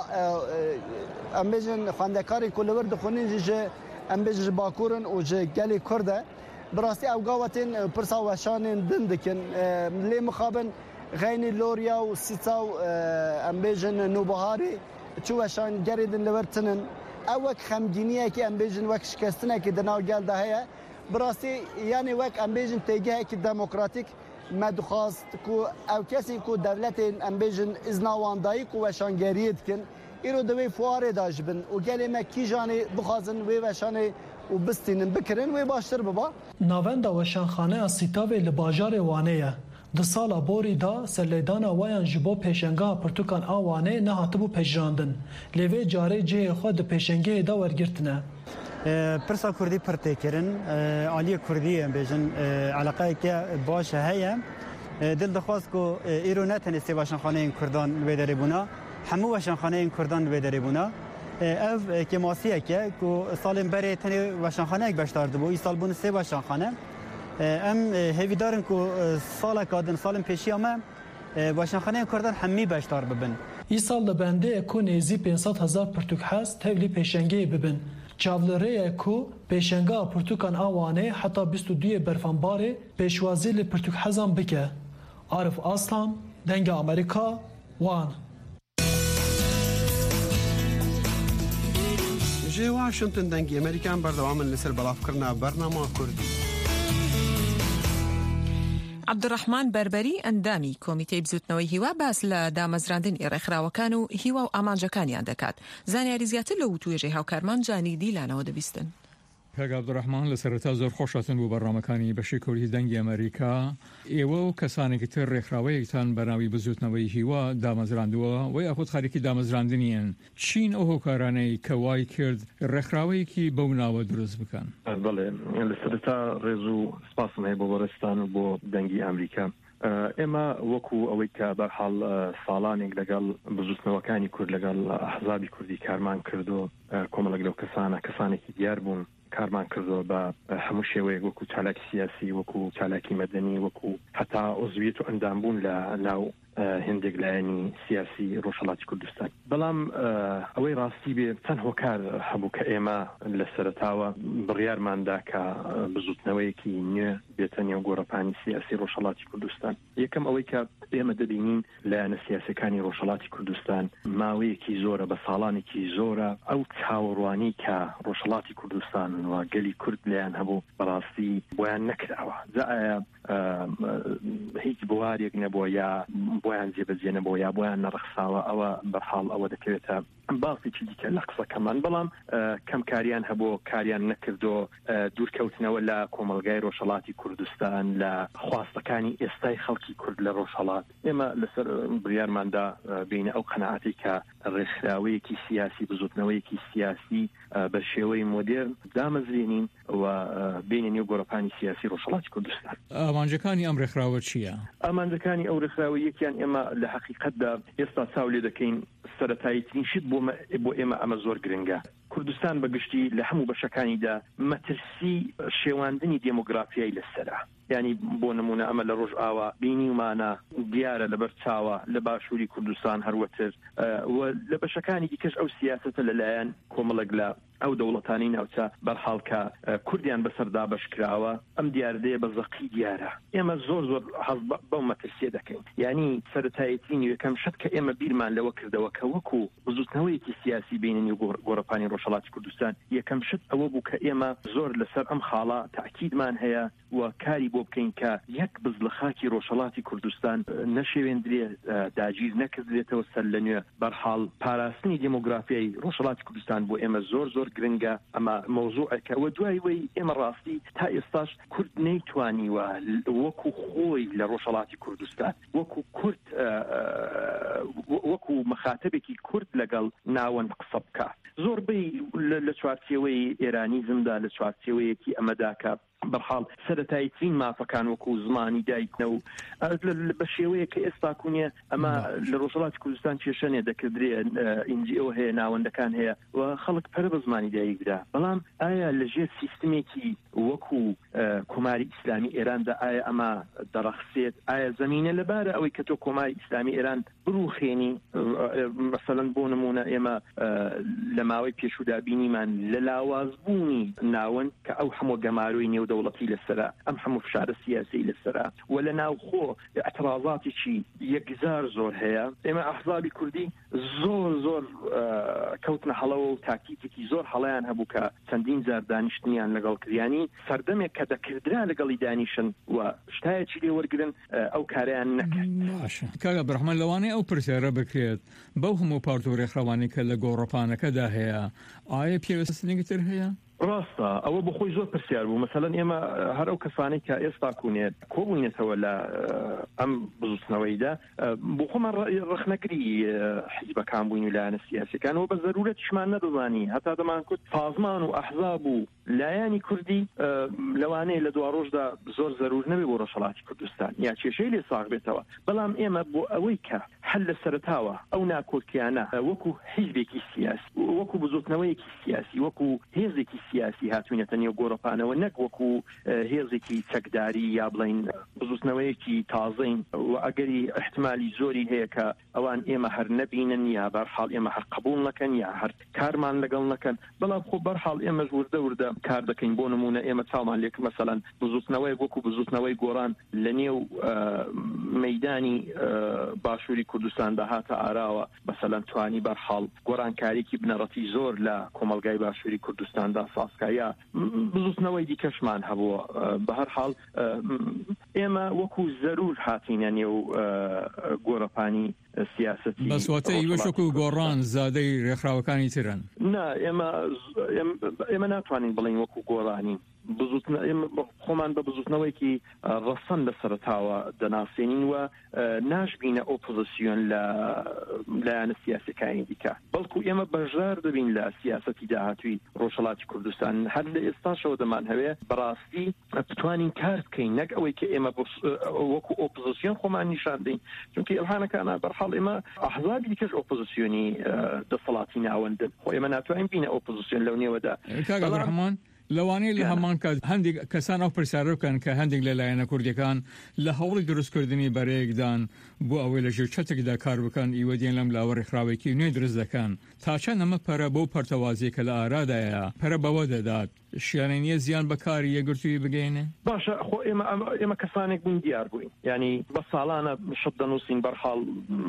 em bijin xwendekarê ku li wir dixwînin jî ji em bijin ji Bakur'in û ji gelê Kurd e. Bi rastî ew gawetên pirsa weşanên din dikin. Lê mixabin Xeynî Lorya û Sîtav em bêjin Nûbiharê çû weşan gerê din li wir tinin. Ew wek xemgîniyekê em bêjin wek şikestinekê di nav gel de heye. Bi rastî yanê wek em bêjin têgehekî demokratîk me dixwast ku ew kesên ku devletên em bêjin izna wan dayî ku weşangeriyê dikin îro di wê fuarê da ji bin û gelê me kîjanê bixwazin wê weşanê û bistînin bikirin wê baştir biba. Navenda weşanxaneya Sîtavê li bajarê Wanê ye. Di sala borî da serlêdana wayan ji bo pêşengeha pirtûkan a Wanê nehatibû pejirandin. Lê vê carê cihê xwe di pêşengehê da wergirtine. Pirsa Kurdî pir têkirin, aliyê Kurdî em bêjin alaqeyeke baş heye. Dil dixwast ku îro ne tenê sê weşanxaneyên Kurdan li vê derê bûna, hemû weşanxaneyên Kurdan li vê derê bûna. Ev kemasiyeke ku salên berê tenê weşanxaneyek beşdar dibû, îsal bûn sê weşanxane. Em hêvîdarin ku saleka din salên pêşiya me weşanxaneyên Kurdan hemî beşdar bibin. Îsal li bendeyê ku nêzî 500,000 pirtûkhez tevlî pêşengehê bibin. Çavlirêye ku pêşengeha pirtûkan a Wanê heta 22 berfanbarê pêşwazî li pirtûkhezan bike. Arif Aslan, Dengê Amerîka, Wan. Ji Washington dengê Amerîkan berdewamin li ser belavkirina bernama Kurdî. عبدڕەحمان بەربەری ئەندامی کۆمیتەی بزوتنەوەی هیوا باس لە دامەزراندنی ڕێکخراوەکان و هیوا و ئامانجەکانیان دەکات. زانیاری زیاتر لە وتوێژەی هاوکارمان جانی دیلانەوە دەبیستن. پێک عبدڕەحمان لە سەرەتا زۆر خۆشاتن بۆ بەڕامەکانی بەشی کۆریتی دەنگی ئەمریکا. ئێوە و کەسانێکی تر ڕێکخراوەیەکتان بەناوی بزوتنەوەی هیوا دامەزراندووە و یاخود خەریکی دامەزراندنیان. چین ئەو هۆکارانەی کە وای کرد ڕێکخراوەیەکی بەو ناوە دروست بکەن. بەڵێ لە سەرەتا ڕێز و سپاسم هەیە بۆ بەڕێستان و بۆ دەنگی ئەمریکا. ئێمە وەکو ئەوەی کە بەرحاڵ ساڵانێک لەگەڵ بزوتنەوەکانی کورد لەگەڵ ئەحزابی کوردی کارمان کردو کۆمەڵێک لەو کەسانێکی دیار بوون کارمان کردو بە هەموو شێوەیەک وەکو چالاکی سیاسی وەکو چالاکی مەدەنی وەکو هەتا عضویەت و ئەندامبوون لە ناو هندێک لایەنی سیاسی ڕۆژهەڵاتی کوردستان بەڵام ئەوەی ڕاستی بێ چەند هۆکار هەبوو کە ئێمە لە سەرەتاوە بڕیارماندا کە بزوتنەوەیەکی نوێ بێتە نێو گۆڕەپانی سیاسی ڕۆژهەڵاتی کوردستان یەکەم ئەوەی کە ئێمە دەبینین لایەنە سیاسەکانی ڕۆژهەڵاتی کوردستان ماوەیەکی زۆرە بە ساڵانێکی زۆرە ئەو چاوەڕوانی کە ڕۆژهەڵاتی کوردستان و گەلی کورد لایەن هەبوو بەڕاستی بۆیان نەکراوە زایە هیچ بوارێک نەبووە یا بۆیان جێبەجێ نەبووە یا بۆیان نەڕەخساوە ئەوە بەرحاڵ ئەوە دەکەوێتە باڵێکی دیکە لە قسەکەمان بەڵام کەم کاریان هەبوو کاریان نەکردو دوورکەوتنەوە لە کۆمەلگای ڕۆژهەڵاتی کوردستان لە خواستەکانی ئێستای خەڵکی کورد لە ڕۆژهەڵات ئێمە لەسەر بڕیارماندا بینە ئەو قەنەعەتی کە ڕێکخراوەیەکی سیاسی بزوتنەوەیەکی سیاسی بە شێوەی مۆدێرن دامەزرێنین و بینە نێو گۆڕەپانی سیاسی ڕۆژهەڵاتی کوردستان. ئامانجەکانی ئەم ڕێکخراوە چییە؟ ئامانجەکانی ئەو ڕێکخراوە یەکیان ئێمە لە حەقیقەتدا ئێستا چاو لێ دەکەین سەرەتاییترین شت بۆ ئێمە ئەمە زۆر گرنگە. کوردستان بەگشتی لە هەموو بەشەکانیدا مەترسی شێواندنی دێمۆگرافیای لەسەرە یعنی بۆ نمونە ئەمە لە ڕۆژ ئاوا بینیمانە دیارە لەبەر چاوە لە باشووری کوردستان هەروەتر لە بەشەکانی دیکەش ئەو سیاسەتە لەلایەن کۆمەڵک لە ئەو دەوڵەتانی ناوچە بەرحاڵکە کوردیان بەسەردا بەشکراوە ئەم دیاردەیە بە زەقی دیارە ئێمە زۆر حەز بەو مەترسیە دەکەین یعنی سەرەتایەتی یەکەم شت کە ئێمە بیرمان لەوە کردەوە کە وەکو بزوتنەوەیەکی سیاسی بیننی گۆڕەپانی ڕۆژهەڵاتی کوردستان یەکەم شت ئەوە بوو کە ئێمە زۆر لەسەر ئەم خاڵە تاکیدمان هەیە و کاری بۆ بکەین کە یەک بز لە خاکی ڕۆژهەڵاتی کوردستان نەشێوێندرێ داگیر نەکردرێتەوە سەر لە نوێ بەرحاڵ پاراستنی دێمۆگرافیای ڕۆژهەڵاتی کوردستان بۆ ئێمە زۆر گرنگە ئەمە مۆزوعەکەوە دوایەوەی ئێمە ڕاستی تا ئێستاش کورد نەیتوانیوە وەکو خۆی لە ڕۆژهەڵاتی کوردستان وەکو کورد وەکو مخاتبێکی کورد لەگەڵ ناوەند قسە بکە زۆربەی لە چوارچێوەی ئێرانیزمدا لە چوارچێوەیەکی ئەمەدا کە بەرحاڵ سەرەتاییترین مافەکان وەکو زمانی دایکنە و بە شێوەیە کە ئێستا کوونیە ئەمە لە ڕۆژهەڵاتی کوردستان کێشەنێ دەکردرێ NGO هەیە ناوەندەکان هەیە و خەڵک پەرە بە زمانی دایکدا بەڵام ئایا لەژێر سیستمێکی وەکو کۆماری ئیسلامی ئێراندا ئایا ئەمە دەڕەخسێت ئایا زەمینە لەبارە ئەوەی کە تۆ کۆماری ئیسلامی ئێران بڕوخێنی مەسەڵەن بۆ نمونە ئێمە لە ماوەی پێشودا بینیمان لە لاوازبوونی ناوەند کە ئەو هەموو گەماروی نێو دەوڵەتی لەسرە ئەم هەموو فشارە سیاسی لەسرە و لە ناوخۆ ئەترازاتێکی یەکجار زۆر هەیە ئێمە ئەحزابی کوردی زۆر کەوتنە هەڵەوە و تاکتیکی زۆر هەڵەیان هەبوو کە چەندین جار دانیشتنیان لەگەڵ کریانی سەردەمێک کە دەکردرا لەگەڵی دانیشن و شتایەکی لێ وەرگرن ئەو کاریان نەکرد. کاگە عەبدوڕەحمان لەوانەیە ئەو پرسیارە بکرێت بەو هەموو پارت و ڕێکخراوانی کە لە گۆڕەپانەکەدا هەیە ئایا پێویستنێکی تر هەیە؟ ڕاستە ئەوە بەخۆی زۆر پرسیار بوو مەسەڵەن ئێمە هەر ئەو کەسانی کە ئێستا کوونێت کۆبوونێتەوە لە ئەم بزوتنەوەیدا بۆ خۆمان ڕخنەکری حیزبەکان بووین و لایەنە سیاسیەکانەوە بە زەرورەتیشمان نەدەزانی هەتا دەمان کورد سازمان و ئەحزاب و لایەنی کوردی لەوانەیە لە دوا ڕۆژدا زۆر زەرور نەبێ بۆ ڕۆژهەڵاتی کوردستان یا کێشەی لێ ساغ بێتەوە بەڵام ئێمە بۆ ئەوەی کە هەل لە سەرەتاوە ئەو ناکۆکیانە وەکو حیزبێکی سیاسی وەکو بزوتنەوەیەکی سیاسی وەکو هێزێکی سیاسی هاتوینەتە نێو گۆڕەپانەوە نەک وەکو هێزێکی چەکداری یا بڵین بزوتنەوەیەکی تازەین و ئەگەری احتمالی زۆری هەیە کە ئەوان ئێمە هەر نەبینن یا بەرحاڵ ئێمە هەر قبول نەکەن یا هەر کارمان لەگەڵ نەکەن بەڵام خۆ بەرحاڵ ئێمەش وردە کار دەکەین بۆ نمونە ئێمە چاومان لێک مەسەڵەن بزوتنەوەی وەکو بزوتنەوەی گۆڕان لە نێو مەیدانی باشووری کوردستان داهاتە ئاراوە مەسەڵەن توانی بەرحاڵ گۆڕانکاریکی بنەڕەتی زۆر لە کۆمەلگای باشووری کوردستاندا ساسکایە بزوتنەوەی دیکەشمان هەبووە بە هەر حاڵ ئێمە وەکو زەرور هاتینە نێو گۆڕەپانی سیاسەتی بەسواتەی وەشک و گۆڕان زادەی ڕێکخراوەکانی ترن نا ئێمە ناتوانین بڵین وەکو گۆڕانی خۆمان بە بزوتنەوەیکی ڕەسەن لە سەرەتاوە دەناسێنین و ناشبینە ئۆپۆزیسیۆن لە لایەنە سیاسەکانی دیکە بەڵکو ئێمە بەژار دەبین لە سیاسەتی داهاتووی ڕۆژهەڵاتی کوردستان هەر لە ئێستاشەوە دەمان هەوێ بەڕاستی بتوانین کار بکەین نەک ئەوەی کە ئێمە وەکو ئۆپۆزیسیۆن خۆمان نیشان دەین چونکە ئەوانەکانە بەرحاڵ ئێمە ئەحزابی دیکەش ئۆپۆزیسیۆنی دەسەڵاتی ناوەندن خۆ ئێمە ناتوانین بینە ئۆپۆزیسیۆن لەو نێوەدا. کاگە عەبدوڕەحمان لەوانەیە لە هەمان کات هەندێک کەسان ئەو پرسیارە بکەن کە هەندێک لەلایەنە کوردیەکان لە هەوڵی دروستکردنی بەرەیەکدان بۆ ئەوەی لە ژێر چەتێکدا کار بکەن ئیوە دێن لەم لاوە ڕێکخراوێکی نوێ دروست دەکەن تا چەند ئەمە پەرە بۆ پەرتەوازیە کە لە ئارادایە پەرە بەوە دەدات شیانە نییە زیان بەکاری یەکگرتووی بگەینێ باشە خۆ ئێمە کەسانێک بووین دیار بووین ینی بە ساڵانە شت دەنووسین بەرحاڵ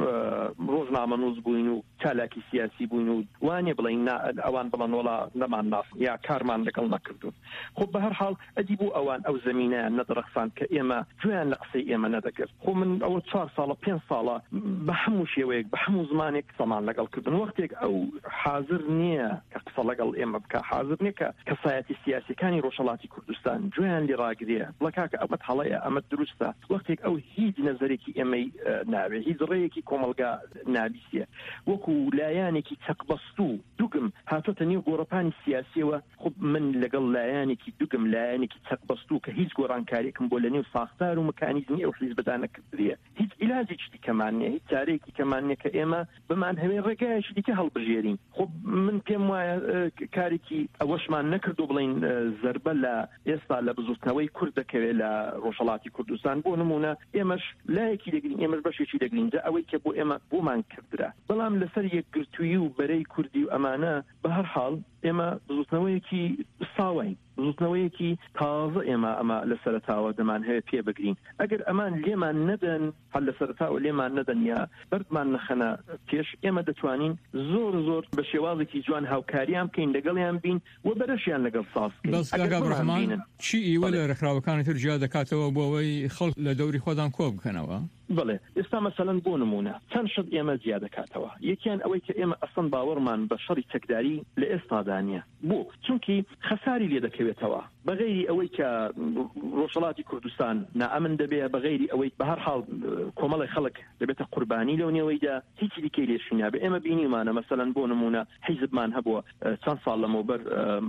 ڕۆژنامە نووس بووین و چالاکی سیاسی بووین و وانێ بڵین ئەوان بڵن وڵا نەمان ناف یا کارمان لەگەڵ نەکردوون خۆ بە هەر حاڵ ئەدی بوو ئەوان ئەو زمینەیان نەدرەخسان کە ئێمە گوێیان لە قسەی ئێمە نەدەکرد خۆ من ئەوە 4 ساڵە 5 ساڵە بە هەموو شێوەیەک بە هەموو زمانێک قسەمان لەگەڵ کردن وەختێک ئەو حاضر نییە کە قسە لەگەڵ ئێمە بکە حاضر نییە کە کەسایەتی سیاسیەکانی ڕۆژهەڵاتی کوردستان گوێیان لێ ڕاگرێ بڵێ کاکە ئەوەت هەڵەیە ئەمە دروستە وەختێک ئەو هیچ نەزەرێکی ئێمەی ناوێ هیچ ڕێیەکی کۆمەلگا نابیسیە وەکو لایەنێکی چەقبەستوو دووگم هاتۆتە نێو گۆڕەپانی سیاسیەوە خب من لەگەڵ لایەنێکی دووگم لایەنێکی چەقبەستوو کە هیچ گۆڕانکاریەکم بۆ لە نێو ساختار و مەکانیزمی ئەو حیزبەدا نەکردریە هیچ عیلاجێکی کەمان نییە هیچ چارەیەکی کەمان نییە کە ئێمە بمان هەوێ ڕێگایەکی دیکە هەڵبژێرین خب من پێم وایە کارێکی ئەوەشمان نەکردو بڵین زەربە لە ئێستا لە بزوتنەوەی کورد دەکەوێت لە ڕۆژهەڵاتی کوردستان بۆ نمونە ئێمەش لایەکی دەگرین ئێمەش بەشێکی دەگرین جا ئەوەی کە بۆ ئێمە بۆمان کردرا بەڵام لەسەر یەکگرتووی و بەرەی کوردی و ئەمانە بە هەر حاڵ ئێمە بزوتنەوەیەکی ساوین بزوتنەوەیەکی تازە ئەمە لە سەرتاوە دەمان هەیە پێ بگرین ئەگەر ئەمان لێمان نەدەن هەل لە سەرتاوە لێمان نەدەن یا بەردمان نەخەنە پێش ئێمە دەتوانین زۆر بە شێوازێکی جوان هاوکاریان بکەین لەگەڵیان بین و بەرەشیان لەگەڵ سازکەین بەسگاگا بڕەحمان چی ئیوە لە ڕێکخراوەکانی تر جیا دەکاتەوە بۆ ئەوەی خەڵک لە دەوری خۆدان کۆ بکەنەوە بڵێ ئێستا مەسەلەن بۆ نمونە چەند شت ئێمە زیاد دەکاتەوە یەکیان ئەوەی کە ئێمە ئەسڵ باوەڕمان بە شەڕی چەکداری لە ئێستادا نیە بۆ چونکی خەساری لێ دەکەوێتەوە بەغەیری ئەوەی کە ڕۆژهەڵاتی کوردستان نائەمن دەبێ بەغەیری ئەوەی بە هەر حاڵ کۆمەڵی خەڵک دەبێتە قوربانی لەو نێوەیدا هیچی دیکەی لێشی نابێ ئێمە بینیمانە مەسەلەن بۆ نمونە حیزبمان هەبووە چەند ساڵ لەمەوبەر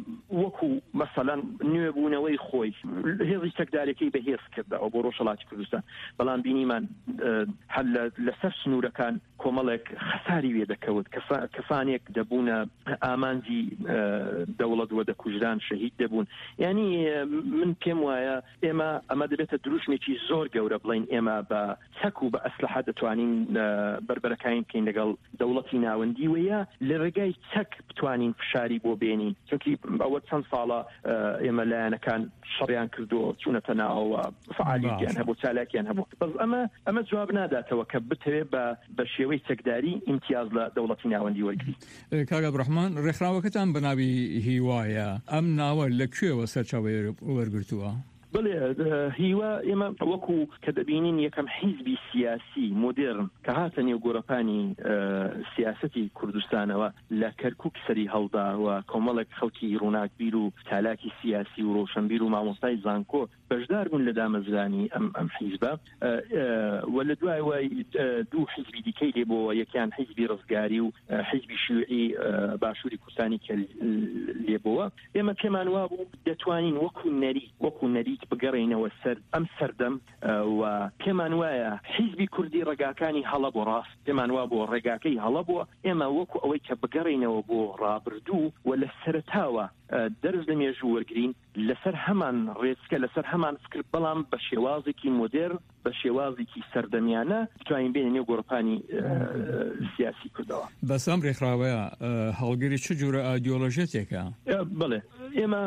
وەکو مەسەلەن نوێبوونەوەی خۆی هێزی چەکدارەکەی بەهێز کردەوە بۆ ڕۆژهەڵاتی کوردستان بەڵام بینیمان هەل لەسەر سنوورەکان کۆمەڵێک خەساری وێ دەکەوت کەسانێک دەبوونە ئامانجی دەوڵەت وە دەکوژران شەهید دەبوون یعنی من پێم وایە ئێمە ئەمە دەبێتە دروشمێکی زۆر گەورە بڵین ئێمە بە چەک و بە ئەسلحە دەتوانین بربەرەکانی بکەین لەگەڵ دەوڵەتی ناوەندی وەیە لە ڕێگای چەک بتوانین فشاری بۆ بێنین چونکی ئەوە چەند ساڵە ئێمە لایەنەکان شەڕیان کردو چوونەتە ناوەوە فعالیتیان هەبوو چالاکیان هەبوو بەس ئەمە جواب ناداتەوە کە بتەوێت بە شێوەی چەکداری ئیمتیاز لە دەوڵەتی ناوەندی وەرگری کاگا بڕەحمان ڕێکخراوەکەتان بەناوی هیوایە ئەم ناوە لەکوێوە سەرچاوەی وەرگرتووە بڵێ هیوا ئێمە وەکو کە دەبینین یەکەم حیزبی سیاسی مدرن کە هاتە نێو گۆڕەپانی سیاسەتی کوردستانەوە لە کەرکووک سەری هەڵداوە کۆمەڵێک خەڵکی ڕووناکبیر و چالاکی سیاسی و ڕۆشنبیر و مامۆستای زانکۆ بەشدار بوون لە دامەزرانی ئەم حیزبە و لە دوای وای دوو حیزبی دیکەی لێبەوە یەکیان حیزبی ڕزگاری و حیزبی شیوعی باشووری کوردستانی کە لێبەوە ئێمە پێمان وا بوو دەتوانین وەکو نەریت بگەڕێنەوە سەر ئەم سەردەم و پێمان وایە حیزبی کوردی ڕێگاکانی هەڵە بۆ ڕاست پێمان وا بۆ ڕێگاکەی هەڵە بووە ئێمە وەکو ئەوەی کە بگەڕێنەوە بۆ ڕابردوو و لە سەرتاوە دەرز لە مێژوو وەرگرین لەسەر هەمان ڕێچکە لەسەر هەمان فکر بەڵام بە شێوازێکی مدر بە شێوازێکی سەردەمیانە بتوانین بێنە نێو گۆڕەپانی سیاسی کوردەوە بەسەم ڕێکخراوەیە هەڵگری چ جۆرە ئایدیۆلۆژیەتێکە بڵێ ئێمە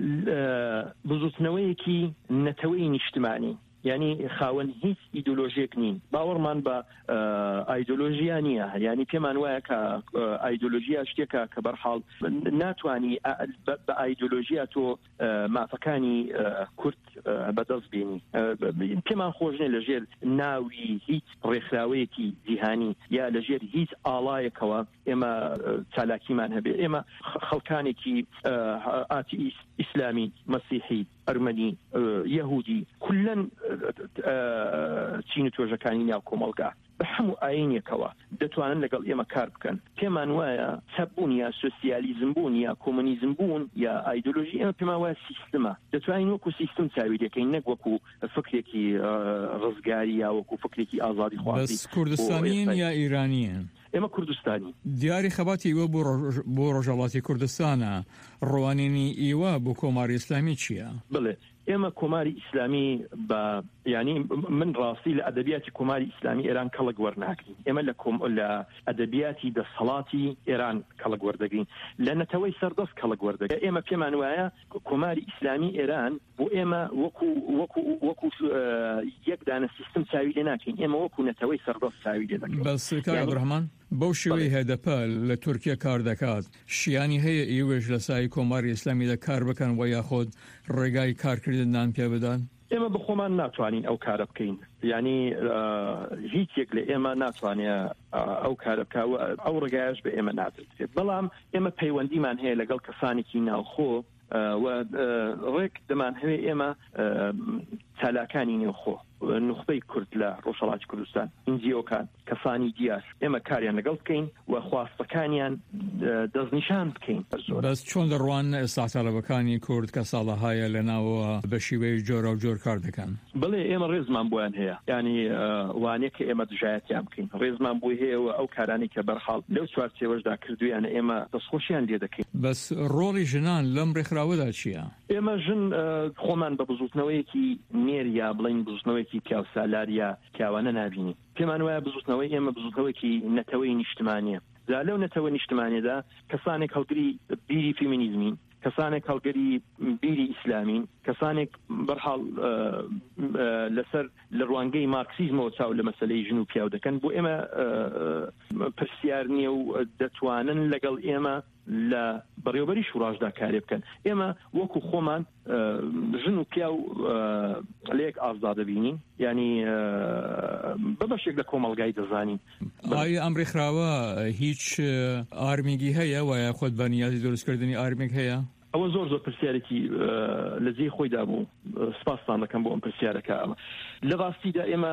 بزوتنەوەیەکی نەتەوەی نیشتمانی یعنی خاوەن هیچ ئیدۆلۆژیەک نین باوەڕمان بە ئایدۆلۆژیا نییە یعنی پێمان وایە کە ئایدۆلۆژیا شتێکە کە بەرحاڵ ناتوانی بە ئایدۆلۆژیا تۆ مافەکانی کورد بەدەست بێنی پێمان خۆشنێ لەژێر ناوی هیچ ڕێکخراوەیەکی جیهانی یا لەژێر هیچ ئاڵایەکەوە ئێمە چالاکیمان هەبێ ئێمە خەڵکانێکی ئاتیئیست ئیسلامی مەسیحی ئەرمەنی یەهودی کولەن چین و تۆژەکانی ناو کۆمەڵگا بە هەموو ئاینێکەوە دەتوانن لەگەڵ ئێمە کار بکەن پێمان وایە چەپبوون یا سۆسیالیزم بوون یا کۆمۆنیزم بوون یا ئایدۆلۆژی ئێمە پێمان وایە سیستمە دەتوانین وەکو سیستم چاوی دەکەین نەک وەکو فکرێکی ڕزگاری یا وەکو فکرێکی ئازادی خوازی بەس کوردستانیین یا ئیرانیین ئێمە کوردستانی دیاری خەباتی ئێوە بۆ ڕۆژهەڵاتی کوردستانە ڕوانینی ئێوە بۆ کۆماری ئیسلامی چییە؟ بڵێ ئێمە کۆماری ئیسلامی بە ینی من ڕاستی لە ئەدەبیاتی کۆماری ئیسلامی ئێران کەڵک وەرناگرین ئێمە لە ئەدەبیاتی دەسەڵاتی ئێران کەڵک وەردەگرین لە نەتەوەی سەردەست کەڵک وەردەگرین ئێمە پێمان وایە کۆماری ئیسلامی ئێران بۆ ئێمە وەکو یەک دانە سیستم چاوی لێ ناکەین ئێمە وەکو نەتەوەی سەردەست چاوی لێ دەکەین. بەس کاک عەبدوڕەحمان بەو شێوەی هەدەپە لە تورکیا کار دەکات شیانی هەیە ئێوەش لە سای کۆماری ئیسلامیدا کار بکەن و یاخۆد ڕێگای کارکردنان پێ بدەن؟ ئێمە بخۆمان ناتوانین ئەو کارە بکەین ینی هیچ یەک لە ئێمە ناتوانێت ئەو کارە بکە ئەو ڕێگایش بە ئێمە نادرێت بەڵام ئێمە پەیوەندیمان هەیە لەگەڵ کەسانێکی ناوخۆ و ڕێک دەمان هەوێ ئێمە چالاکانی نێوخۆ نخبەی کورد لە ڕۆژهەڵاتی کوردستان NGO-کان کەسانی دیار ئێمە کاریان لەگەڵ بکەین و خواستەکانیان دەستنیشان بکەین. بەس چۆن دەڕوان ئێستاچالەبەکانی کورد کە ساڵەهایە لەناوە بە شیوەی جۆرە و جۆر کار دەکەن؟ بڵێ ئێمە ڕێزمان بۆیان هەیە ینی وانەیە کە ئێمە دژایەتیان بکەین ڕێزمان بۆی هەیە و ئەو کارانی کە بەرحاڵ لەو چوارچێوەشدا کردویانە ئێمە دەستخۆشیان لێ دەکەین. بەس ڕۆڵی ژنان لەم ڕێکخراوەدا چییە؟ ئێمە ژن خۆمان بە بزوتنەوەیەکی نێریا بڵین بزوتنەوەیەکی پیاوسالاریا پیاوانە نبینی پێمان وایە بزوتنەوەی ئێمە بزوتنەوەیەکی نەتەوەی نیشتمانیە دا لەو نەتەوە نیشتمانیەدا کەسانێک هەڵگری بیری فیمینیزمین کەسانێک هەڵگەری بیری ئیسلامین کەسانێک بەرحاڵ لەسەر لە ڕوانگەی مارکسیزمەوە چاو لە مەسەلەی ژن و پیاو دەکەن بۆ ئێمە پرسیار نییە و دەتوانن لەگەڵ ئێمە لە بەڕێوەبەری شوڕاشدا کارێ بکەن ئێمە وەکو خۆمان ژن و پیا و لە یەک ئازدا دەبینین ینی بەبەشێک لە کۆمەڵگای دەزانین. ئایا ئەم ڕێکخراوە هیچ ئارمێکی هەیە وایە خۆت بە نیازی دروستکردنی ئارمێک هەیە؟ ئەوە زۆر پرسیارێکی لە جێی خۆیدا بوو سپاسان دەکەم بۆ ئەم پرسیارەکە لە ڕاستیدا ئێمە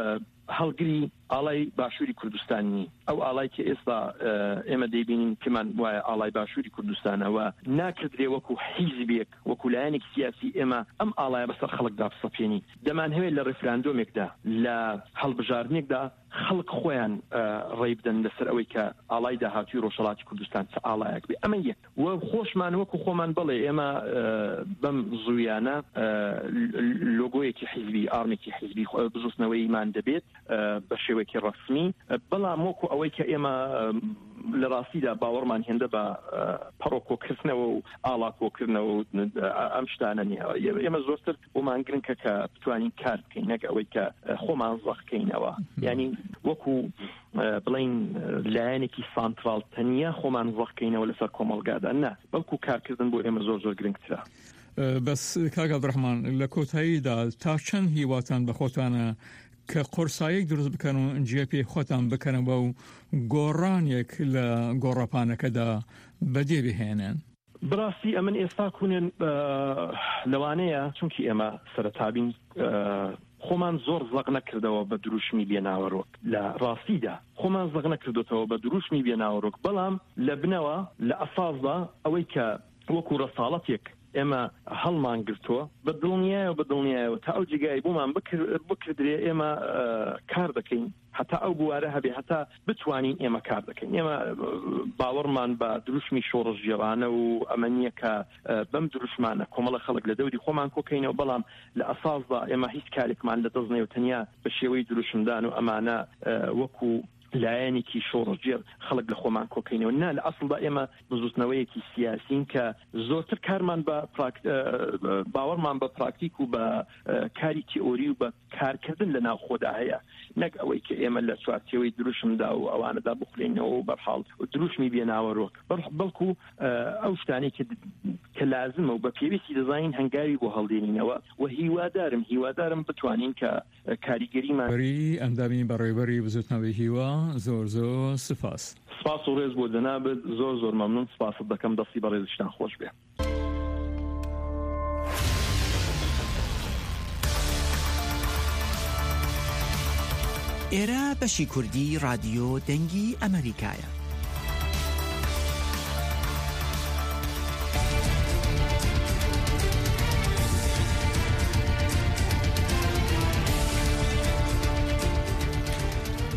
هەڵگری ئاڵای باشووری کوردستانی ئەو ئاڵای کە ئێستا ئێمە دەیبینین کەمان وایە ئاڵای باشووری کوردستانەوە ناکردرێ وەکو حیزبێک وەکو لایەنێک سیاسی ئێمە ئەم ئاڵایە بەسەر خەڵکدا بسەپێنی دەمان هەوێت لە ڕێفراندۆمێکدا لە هەڵبژاردنێکدا خەڵک خۆیان ڕێی بدەن لەسەر ئەوەی کە ئاڵای داهاتووی ڕۆژهەڵاتی کوردستان چ ئاڵایەک بێ ئەمە یەک وە خۆشمان وەکو خۆمان بڵێ ئێمە بەم زوویانە لۆگۆیەکی حیزبی ئارمێکی حیزبی بزوستنەوەیمان دەبێت بە شێوەیەکی ڕسمی بەڵام وەکو ئەوەی کە ئێمە لە ڕاستیدا باوەڕمان هێندە بە پەڕۆکۆکردنەوە و ئاڵاکۆکردنەوە و ئەم شتانە نیە ئێمە زۆرتر بۆمان گرنگکە کە بتوانین کار بکەین نەک ئەوەی کە خۆمان زەخکەینەوە ینی وەکو بڵین لایەنێکی سانترال تەنیا خۆمان زەخکەینەوە لەسەر کۆمەڵگادا نه بەڵکو کارکردن بۆ ئێمە زۆر گرنگترە. بەس کاک عەبدوڕەحمان لە کۆتاییدا تا چەند هیواتان بە خۆتانە کە قورسایەک دروست بکەن و ئەنجێ پێی خۆتان بکەنەوە و گۆڕانێک لە گۆڕەپانەکەدا بەدێ بهێنن؟ بڕاستی ئەمن ئێستا کوونێن لەوانەیە چونکی ئێمە سەرەتابین خۆمان زۆر زەق نەکردەوە بە دروشمی بێناوەڕۆک لە ڕاستیدا خۆمان زەق نەکردوتەوە بە دروشمی بێناوەڕۆک بەڵام لە بنەوە لە ئەساسدا ئەوەی کە وەکو ڕەساڵەتێک ئێمە هەڵمان گرتووە بە دڵنیایەوە تا ئەو جێگای بۆمان بکردرێ ئێمە کار دەکەین هەتا ئەو بوارە هەبێ هەتا بتوانین ئێمە کار دەکەین ئێمە باوەڕمان بە دروشمی شۆڕژگێڕانە و ئەمە نییە کە بەم دروشمانە کۆمەڵە خەڵک لە دەوری خۆمان کۆکەینەوە بەڵام لە ئەساسدا ئێمە هیچ کارێکمان لە دەستنێ و تەنیا بە شێوەی دروشمدان و ئەمانە وەکو لایەنێکی شۆڕژێر خەڵک لە خۆمان کۆکەینەوە نا لە ئەسڵدا ئێمە بزوتنەوەیەکی سیاسین کە زۆرتر کارمان بە باوەڕمان بە پراکتیک و بە کاری تئۆری و بە کارکردن لە ناو خۆدا هەیە نەک ئەوەی کە ئێمە لە چوارچێوەی دروشمدا و ئەوانەدا بخولێنەوە و بەرحاڵ دروشمی بێناوەڕۆک بەڵکو ئەو شتانی کە لازمە و بە پێویستی دەزانین هەنگاوی بۆ هەڵدێنینەوە و هیوادارم بتوانین کە کاریگەریمان ئەندامی بەڕێوەبەری بزوتنەوەی هیوا زۆر سپاس و ڕێز بۆ جەنابەت زۆر مەمنون سپاست دەکەم دەستی بە ڕێزشتان خۆش بێ. ئێرە بەشی کوردی رادیۆ دەنگی ئەمریکایە.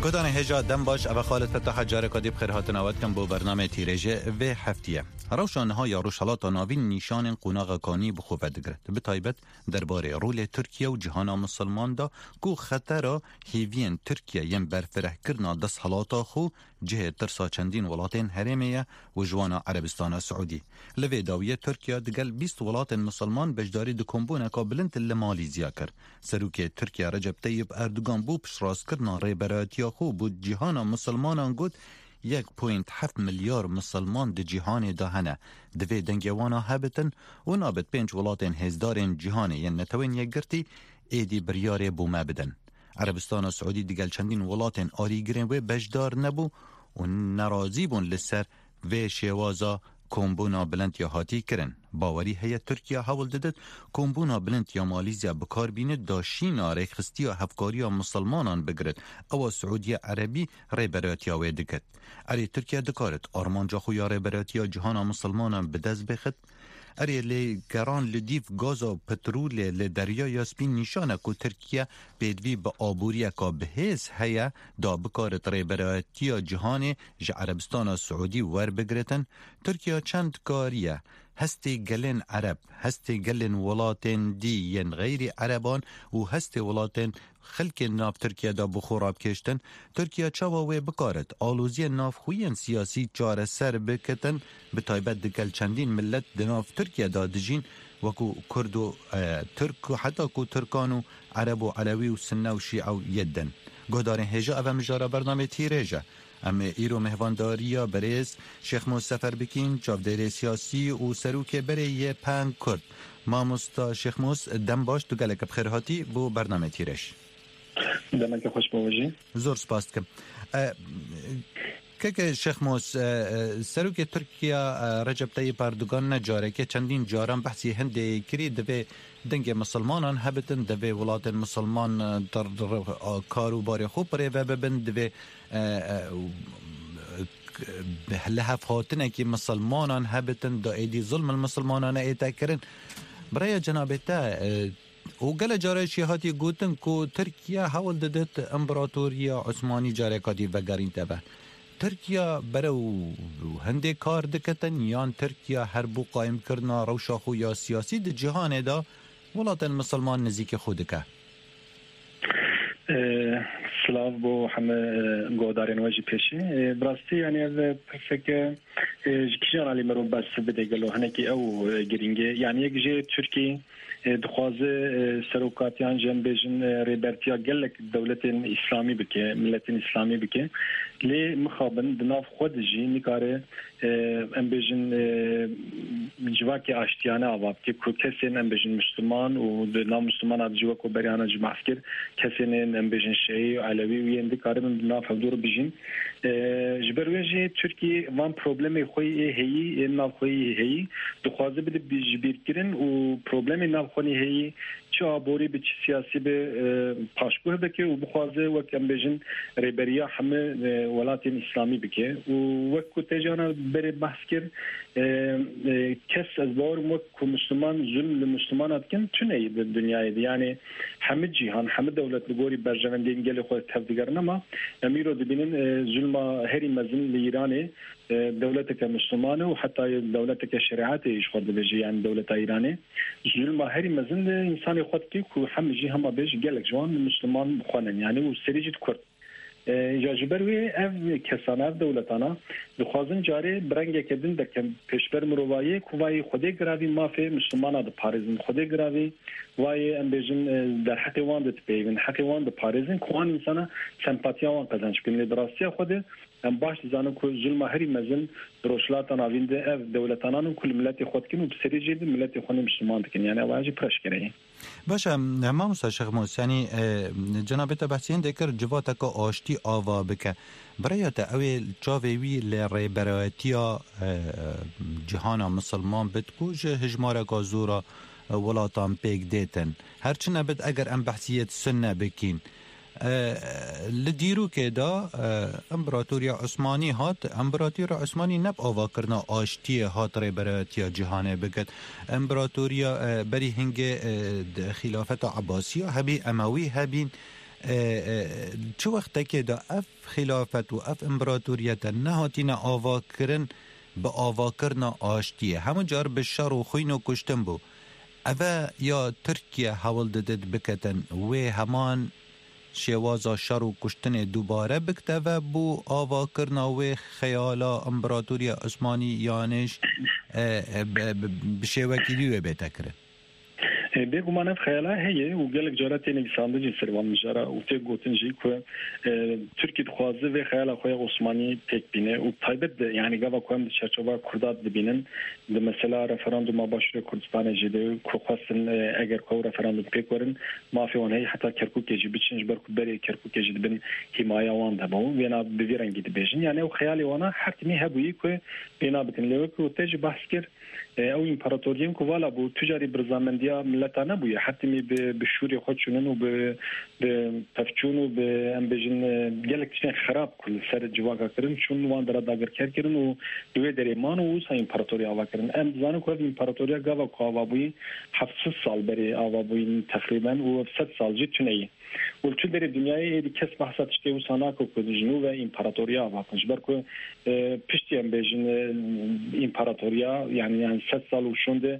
گودان هجا دم باش او خالد فتح جاره کدی بخیر هاتن آود کن بو برنامه تیرژه و هفتیه روشانها یا روشالات ناوین نیشان قوناغ کانی بخوفه دگرد به تایبت درباره رول ترکیه و جهان مسلمان دا کو خطر هیوین ترکیه یم برفره کرنا دست حالاتا خو جه ترسا چندین ولاتین حرمیه و جوانا عربستان سعودی لوی داویه ترکیه دگل 20 ولات مسلمان بجداری دکمبونه کابلنت لمالیزیا کر سروک ترکیه رجب طیب اردوگان بو پشراس کرنا ریبراتیا خو بود جهان مسلمانان گود 1.7 میلیارد مسلمان د جهان دهنه دوی دنگوانا هبتن و نابد 5 ولاتین هزدارین جهانی ین نتوین یگرتی ایدی بریاره بومه بدن عربستان سعودی دیگل چندین ولاتین آری گرین و بجدار نبو و نرازی بون لسر و شوازا کومبونا بلند یا هاتی کرن باوری هیئت ترکیه حول دادد کومبونا بلند یا مالیزیا بکار بینه داشین ریخستی یا هفکاری مسلمانان بگرد او سعودی عربی ریبراتی و دکت اری ترکیه دکارت آرمانجا خویا ریبراتی جهان مسلمانان بدست بخد اری لی گران لدیف گاز و پترول لی دریا یاسپین نشانه که ترکیه بیدوی با آبوری که بهیز هیا دا بکارت ریبراتی جهان جه عربستان سعودی ور بگرتن ترکیه چند کاریه هستی گلن عرب هستی گلن ولاتن دی ین غیر عربان و هستی ولاتن خلک ناف ترکیه دا بخوراب کشتن ترکیه چاواوی بکارت آلوزی ناف خوین سیاسی چاره سر بکتن به تایبت دکل چندین ملت دناف ترکیه دا دجین وکو کرد و ترک و حتی کو ترکان و عرب و علوی و سنه و شیعه و یدن گهدارین هجا او مجاره برنامه تیرهجا ام ایرو مهوانداریا بریز شیخ مصطفر بکین چاودیر سیاسی و سروک بری پنگ کرد ماموستا شیخ موس دم باش تو گلک بخیر هاتی بو برنامه تیرش دمک خوش بوجی زور سپاس کم که شیخ موس سروک ترکیه رجب طیب اردوگان نجاره که چندین جاران بحثی هنده کری دوی دنگ مسلمانان هبتن دوی ولات مسلمان در کارو باری خوب بره و ببن دوی لحف خاطنه که مسلمانان هبتن دا ایدی ظلم المسلمانان ایتا کرن برای جنابتا و گل جاره شیحاتی گوتن که ترکیه حول دادت امپراتوریا عثمانی جاره کادی وگرین تبه ترکیه برو هنده کار دکتن یان ترکیه هر بو قایم کرنا روشاخو یا سیاسی ده جهان دا ولات المسلمان نزیک خودکه سلاف بو همه گودارین واجی پیشی براستی یعنی از فکر کشان علی مرو بس بده گلو هنکی او گرینگه یعنی یک جه ترکی دخوازه سروکاتیان جنبیجن ریبرتیا گلک دولت اسلامی بکه ملت اسلامی بکه لی مخابن دناف خود جی نکاره ام بیجن جواکی آشتیانه آواب که کسین ام بیجن مسلمان و نام مسلمان از جواکو بریانا جمعسکر کسین ام بیجن شیعی و علوی و یندی کاره من دناف دور بیجن جبرویجی ترکی وان پروبلمی خوی هی ناف خوی هی دخوازه بده بیجبیر کرن و پروبلمی ناف خوی هی چه آبوری به چه سیاسی به پاشگوه بکه و بخوازه وک ام بیجن ریبریا همه ولاتین اسلامی بکه و وک تجانا بره بحث کرد کس از بار وک مسلمان ظلم لمسلمانات کن چونه به دنیای یعنی همه جهان همه دولت نگوری برجوندین گل خود تفدیگرن اما امیرو دبینن ظلم هری مزن لایرانی دولت که مسلمانه و حتی دولت که شریعت ایش خود بجی یعنی دولت ایرانی ظلم هری مزن انسان خود که همه جی همه بج گلک جوان مسلمان بخوانن یعنی و سریجت کرد جاجبروی اف کسانه دولتانا دخوازن جاری برنگه کدن دکم پیشبر مروایی کوای خودی گراوی مافی مسلمانه د پاریزن خودی گراوی وای ام بیجن در حتی وان د پیون حتی وان د پاریزن کوان انسانه سمپاتیا وان قزنج کنه دراستی خود ام باش زانو کو ظلم هری مزن روشلاتان اوینده اف دولتانان کل ملت خود کنو بسریجی ملت خود مسلمان دکن یعنی واجی پرش کنه باشه ما شیخ موسی یعنی جنابت بحثین دکر جوات که آشتی آوا بکه برای تا اوی چاوی لریبراتیا جهان مسلمان بتکوج هجماره کازورا ولاتان پیک دیتن هرچنه بد اگر ام بحثیت سنه بکین لدیرو که دا امپراتوریا عثمانی هات امپراتوریا عثمانی نب آوا کرنا آشتی هات ریبراتیا جهانه بگد امپراتوریا بری هنگ خلافت عباسیه هبی اموی هبین چه وقت که دا اف خلافت و اف امپراتوریت نهاتین آوا کرن به آوا کرنا آشتیه همون جار به شر و خوین و کشتن بو اوه یا ترکیه حول دادد بکتن و همان شوازا شر و کشتن دوباره بکته و بو آوا کرنا و خیالا امپراتوری عثمانی یانش بشوکی دیوه بیتا کرن بگمان اف خیاله هیه و گلک جارت نویسنده جی سروان مجاره و تی گوتن جی که ترکیه خوازه و خیاله خوی عثمانی تک بینه و تایبت یعنی گاوا کوام چرچوبا کردات دبینن ده مثلا رفراندوم باشور کردستان جده که خواستن اگر کو رفراندوم پیکورن مافی وان هی حتی کرکوک جی بچنج برکو بری کرکوک جی دبن حمایه وان دبو وینا بویرنگی دبیجن یعنی و خیالی وانا حتمی هبویی که بینا بکن لیوک و تیج بحث کرد او امپراتوریین که والا بو تجاری برزامندیا ملتانه بویه حتمی به شوری خودشونن و به تفچون و به امبیجن گلک چنین خراب کل سر جواگا کرن چون وان در داگر کردن و دوی در ایمان و سا امپراتوری آوا کرن ام زانو که امپراتوریا گاوا که آوا بوی 700 سال بری آوا بوی تقریبا و 700 سال جد چنیه ولچو در دنیای کس بحثات شته و ساناکو که جنوب امپراتوریا آوا کنش برکو پشتی امبیجن امپراتوریا یعنی 100 سال وشونده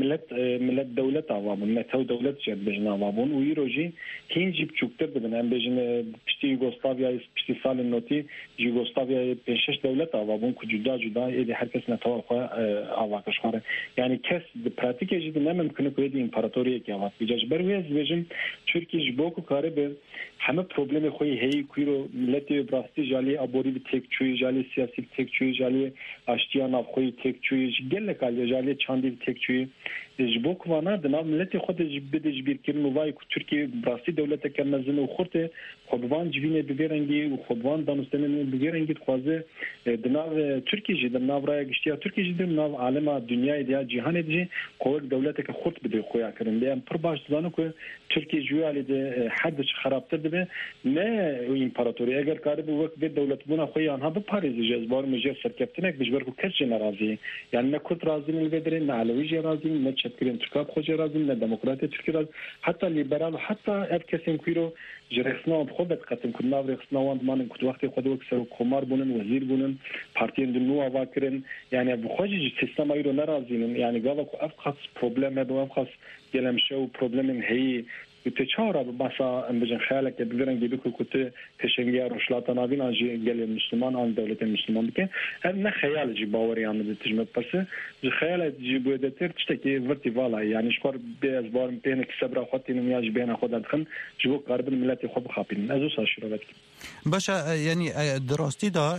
ملت دولت آوابون متو دولت جد بجن آوابون و ایروجی هینجی بچوکتر دبن امبیجن پشتی یوگوسلاویا پشتی سال نوتی یوگوسلاویا 5-6 دولت آوابون که جدا جدا ایدی هر کس نتوار خواه آواکش خواره یعنی کس پراتیک جد نممکنه که ایدی امپراتوریه که آواک بجاج برویز بجن چرکی جبوکو کاره به همه پروبلم خوی هی کویرو ملت براستی جالی ابوری تک چوی جالی سیاسی تک چوی جالی اشتیان خوی تک چوی گله کالی جالی چاندی تک چوی جبوک وانا دنا ملت خود بده جبیر کردن وای کو ترکیه براستی دولت کمزن و خورته خودوان جوینه بگیرنگی و خودوان دانستن بگیرنگی خوازه دنا ترکیه جد دنا برای گشتیا ترکیه جد دنا عالم دنیای دیا جهان دی قوت دولت که خود بده خویا کردن دیم پر باش زانو که ترکیه جوالی ده حد خرابتر دبه نه امپراتوری اگر کار به وقت به دولت بنا خوی آنها به پاریز جزبار مجر سرکفتنک بجبر کو کس ناراضی یعنی نه کورد راضی نه بدره نه علوی راضی نه چتکرین ترکاب خوش راضی نه دموکرات ترکی راضی حتی لیبرال حتی هر کسی کویرو جرخنا خود قتم کنا رخنا وند مان کو وقت خود وک سر کومار بونن وزیر بونن پارتی دنو اواکرن یعنی بو خوش سیستم ایرو ناراضی یعنی گاوا کو افخص پروبلم دو افخص گلم شو پروبلم هی تچارا بسا امبجن خیالک بگیرن گیبی که تشنگی روشلات نابین آنجی گلی مسلمان آن دولت مسلمان بکن هم نه خیال جی باوری آن ده تجمع پرسه جی خیال جی بوده تر تشتکی ورتی والا یعنی شکار به از بارم پینه که سبرا خودتی نمیاج بین خود ادخن جبو قرب ملت خود بخاپین ازو ساشی رو بکن باشه یعنی دراستی دا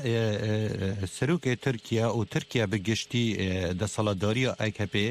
سروک ترکیه و ترکیه بگشتی ده سالداری AKP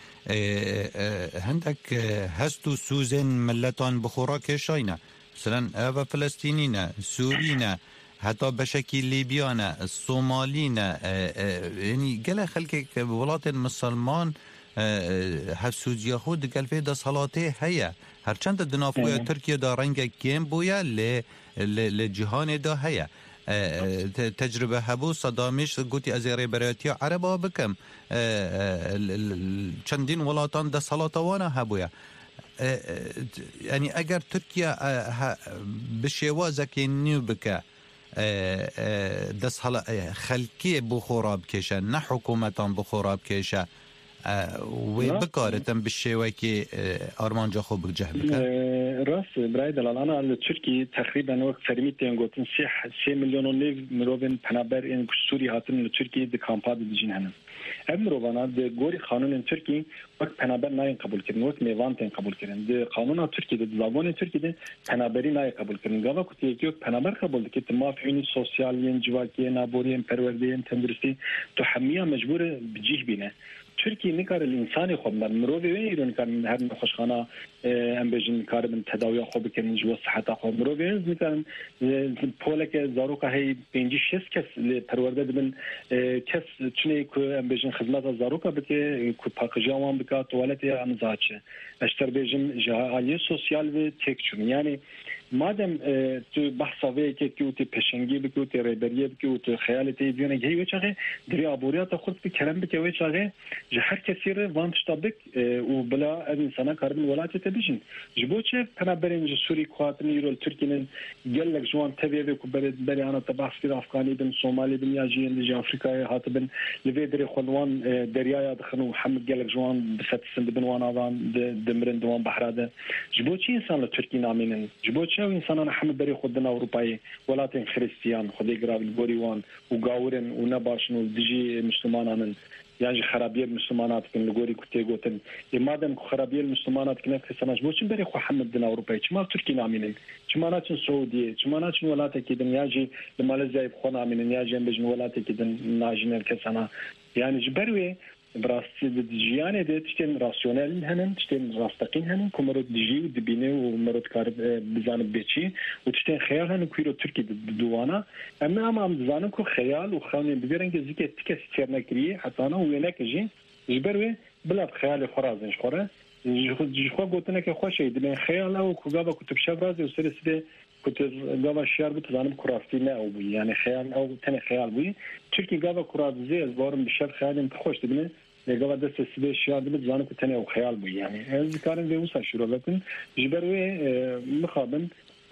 هندك هستو سوزن ملتان بخورا كشاينا مثلا اوه فلسطينينا سورينا حتى بشكل ليبيانا الصومالينا يعني قال خلك ولات مسلمان هفسوزيا خود قال في دا صلاته هيا هرچند دنافويا تركيا دا رنگ كيم بويا لجهان دا هيا تجربه هبو صدامش گوتی از ریبراتی عربا بکم چندین ولاتان ده سلاطوانا هبویا یعنی اگر ترکیه بشوازه نیو بکه ده خلکی بخوراب کشه نه حکومتان بخوراب کشه و بکارتن بالشيوه كي ارمانجا خو بجه بك راس براي دلال انا التركي تقريبا وقت فرميتين قلت 6 مليون ونيف مروبن پنابر ان سوري هاتن التركي دي كامباد ديجين هنا امرووانا دي غوري قانون التركي وقت پنابر ناين قبول كرن وقت ميوانتين قبول كرن دي قانون التركي دي زبان التركي دي پنابري ناي قبول كرن غوا كنت يكي پنابر قبول كي تمافيني سوسيالين جواكي نابورين پروردين تندرستي تو حميه مجبور بجيه بينه تركي نكار الانساني خو مروي وين كان هر خوشخانه ام بجن كار من تداوي خو بكن جو صحه خو مروي كان بولك زاروكا هي 5-6 كس لپرورده من كس چني كو ام بجن خدمات زاروكا بك كو باقجاوان بك توالت امزاچه اشتر بجن جهالي سوسيال و تكچون يعني مادام تو بحثاوی که تو پشنگی بکو تو ریبریه بکو تو خیالتی بیونه هی وچه دری ابوریات خود بکلم بک وچه جه هر کسی رو وانت تابک و بلا از انسان کاربن ولایت بيجن جبوتشي انا برين سوري كواتن يرو تركيا قال لك جوان تبي كو بري انا تبع في افغاني بن صومالي بن ياجي اللي افريقيا هاتبن لفيدري خلوان دريايا دخنوا محمد قال لك جوان بفت سند بن وانادان دمرن دوان بحراده جبوتشي انسان تركي نامين جبوتشي انسان انا محمد بري خدنا اوروباي ولاتن خريستيان خدي قراب البوريوان وقاورن ونباشن ودجي مسلمانان يعني خرابيه المسلمانات كن لغوري كتيغوتن مادام خرابيه المسلمانات كن خسناش بوشن بري خو محمد بن اوروباي ما تركي نامين ما ناتن سعوديه ما ناتن ولاته كدن ياجي لماليزيا بخون امين ياجي بجن ولاته كدن ناجن الكسنا يعني جبروي براستي دجيانه دي تشتن راسيونال هنن تشتن راستقين هنن كمرود دجي ودبينه ومرود كار بزانب بيتشي وتشتن خيال هنن كيرو تركي دوانا اما بزانم كو خيال وخاني بيرن زيك تكس تشرنكري حتى انا وينك جي جبروي بلا خيال خرازن شخوره جخوا قلتنا که خوشه دم خیال او کجا کتب شبرازی و سرسده کتب جاوا شیار بود زانم کرافتی نه او بی یعنی خیال او تن خیال بی چرکی جاوا کرافتی از بارم بشر خیالیم خوش دبنه جاوا دست سده شیار بود زانم که تن او خیال بی یعنی از کارن به وسا شروع بکن جبروی مخابن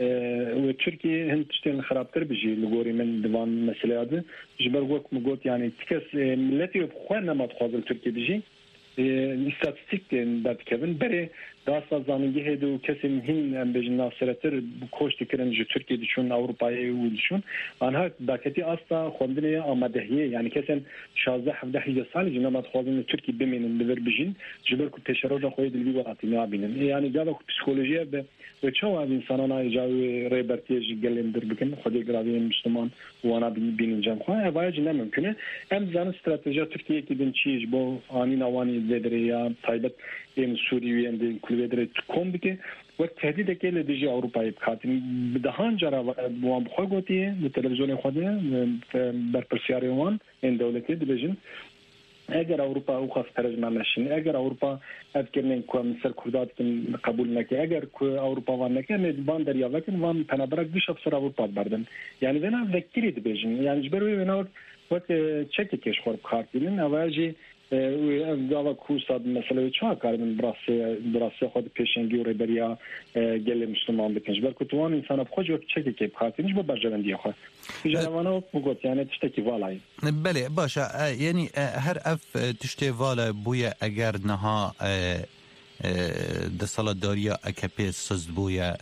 و تركي هند تشتين خرابتر بيجي لغوري من ديوان مسألة هذا جبر وقت مقوت يعني تكس ملتي بخوانا ما تخاذل تركي بيجي استاتستیک داد کردن برای داست زمینی هدو کسی مهم بجن ناصرتر کوشت کردن جو ترکیه دشون اروپایی و دشون آنها دکتی اصلا خوندنی آمادهیه یعنی کسی 16-17 سال جناب خوازن ترکیه بمینن بذر بجن جبر کو تشرج خوی دلی وقتی نابینن یعنی جاب پسیکولوژی به و چه از انسانان ایجای ریبرتیج گلیم در بکن خودی گراوی مسلمان و آنها بینن جام خواه اوایج نممکنه هم زن استراتژی ترکیه کی دن چیز با آنی نوانی زدریا تایبت این سوریه اند کلودر کم بکه و تهدید که لدیجی اروپایی بخاطر بدهان جرا وام خوگوتیه به تلویزیون خوده بر پرسیاریوان این دولتی دیجن اگر اروپا او خاص ترجمه نشین اگر اروپا اذكرن کو مصر کردات قبول نکه اگر کو اروپا وان نکه مدبان دریا وکن وان تنبرک بیش افسر اروپا بردن یعنی بنا ذکری دیجن یعنی جبروی بنا وقت چکی کش خورب خاطرین اواجی و جاوا کوساد مثلا چه کار من براسه خود پیشنگی و ریبریا گل مسلمان بکنش بلکه توان انسان خود جو چکی که بخاطرش با برجوندی خود جوانو بگوت یعنی تشتکی والای بله باشه یعنی هر اف تشتی والا بویا اگر نها د سالاداریا اکپی سوز بویا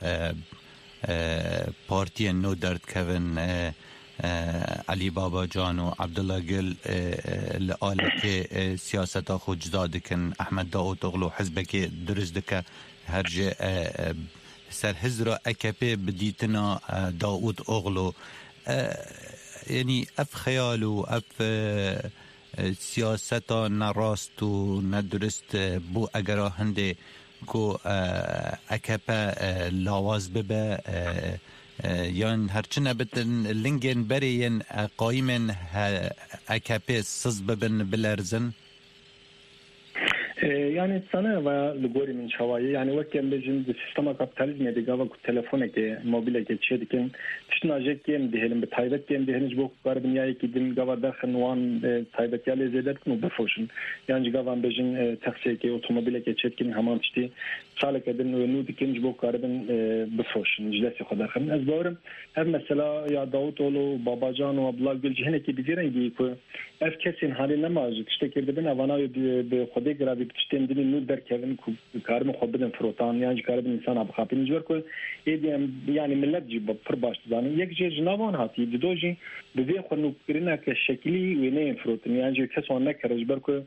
پارتی نو درد کوین علی بابا جان و عبدالله گل لآلک سیاست خود جدا دکن احمد داود اغلو حزب که درست دکه هرج سر هزرا اکپی بدیتنا داود اغلو یعنی اف خیال و اف سیاستا نراست و ندرست بو اگرا هنده کو اکپا لاواز ببه یان هرچنه بتن لنگن برین قایمن اکپی سز ببن بلرزن يعني سنة ولغوري من شوية يعني وقت بيجن السيستم كابيتاليزم ديجا وقت تلفونك موبيلك تشيد كن تشناجك كم دهلم بتايبت كم دهن جبوك قاربنيا كيدن جوا داخل وان تايبت يالي زيادة كنو بفوشن يعني جوا بيجن تاكسيك أوتوموبيلك تشيد كن همان تشتي سالك دن ونود كن جبوك قاربن بفوشن جلسة خدا خن أزبورم هم مثلا يا داوود ولو بابا جان وابلا قل جهنة كي بيجرن جيكو اف كسين حالي نماز تشتكي بدن أوانا بخدي قرابي تشتين دني نود در كevin كارم خود بدن فروتان يعني كارم إنسان أبخابين جبر كل يعني ملت جيب فرباش تزاني يك جي جنابان هاتي بدوجي بدي خلنا كرنا كشكلي وينين فروتان يعني كسوان نكر جبر كل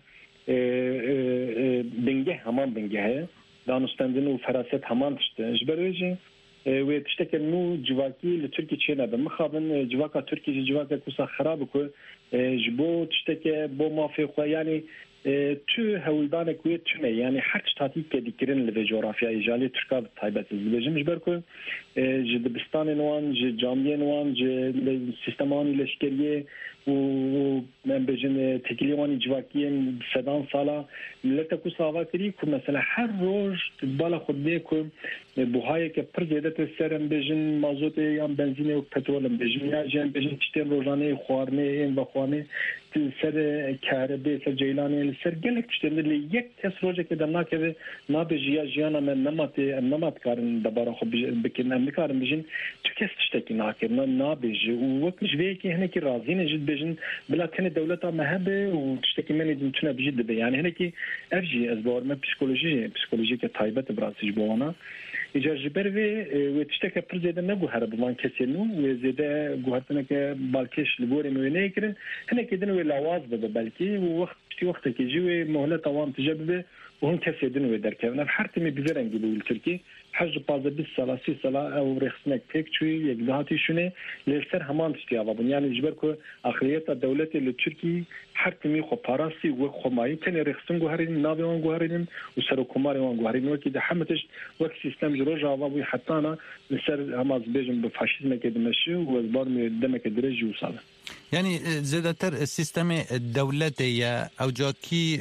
بنجه همان بنجه دانستندن وفراسات همان تشتن جبر ويجي وتشتكي إنه جواكي لتركي تشينا بمخابن جواكا تركي جواكا كوسا خراب كل جبو تشتكي بو ما في يعني تو هولدان کویت چونه یعنی هر شتاتی که دیگرن لب جغرافیا ایجالی ترکا تایبت زبیجم جبر کو جدبستان نوان جامعه نوان سیستمان لشکریه و من بجن تکلیوانی جواکیه سدان سالا ملت کو ساوا کری کو مثلا هر روز بالا خود نه کو بوهای که پر زیادت سرم بجن مازوت یا بنزین و پترولم بجن یا جن بجن چتر روزانه خوارنه این و خوانه سر کاربه سر جیلانی سر گلک چتر لی یک کس روزه که دم نکرده نبجیا جیانا من نمات کارن دبارا خب بکن نمیکارم بجن تو کس تشتکی نکرد نبجی و وقت جوی که هنگی راضی نجد بجن بلا تن دولت مهبه و تشتکی من دنتونه بجد به یعنی هنگی افجی از بارم پسیکولوژی که تایبت براسیج بوانا إجازة بري وتشتكى برزيد نجو هرب وان كسينو وزيدا جوهرتنا كبالكش لبوري موينيكرن هنا كده ولاواز بالكي ووقت كيجي مهلة طوام تجربة وهم كسيدن ودركنا حرتمي بزرن جلو التركي حج بازه 20 سال 30 سال او رخصنك تك شوي يقدهاتي شنو للسر همان تشتيابا يعني جبركو اخريات الدولة التركي حرتمي خو باراسي وخو ماي كان رخصن جوهرين نابي وان جوهرين وسرو كماري وان جوهرين وكده حمتش وقت سيستم جروجا وابو حتى انا للسر هماز بيجن بفاشيزم كده ماشي وزبار دمك درجي وصل يعني زيادتر السيستم الدولتي او جاكي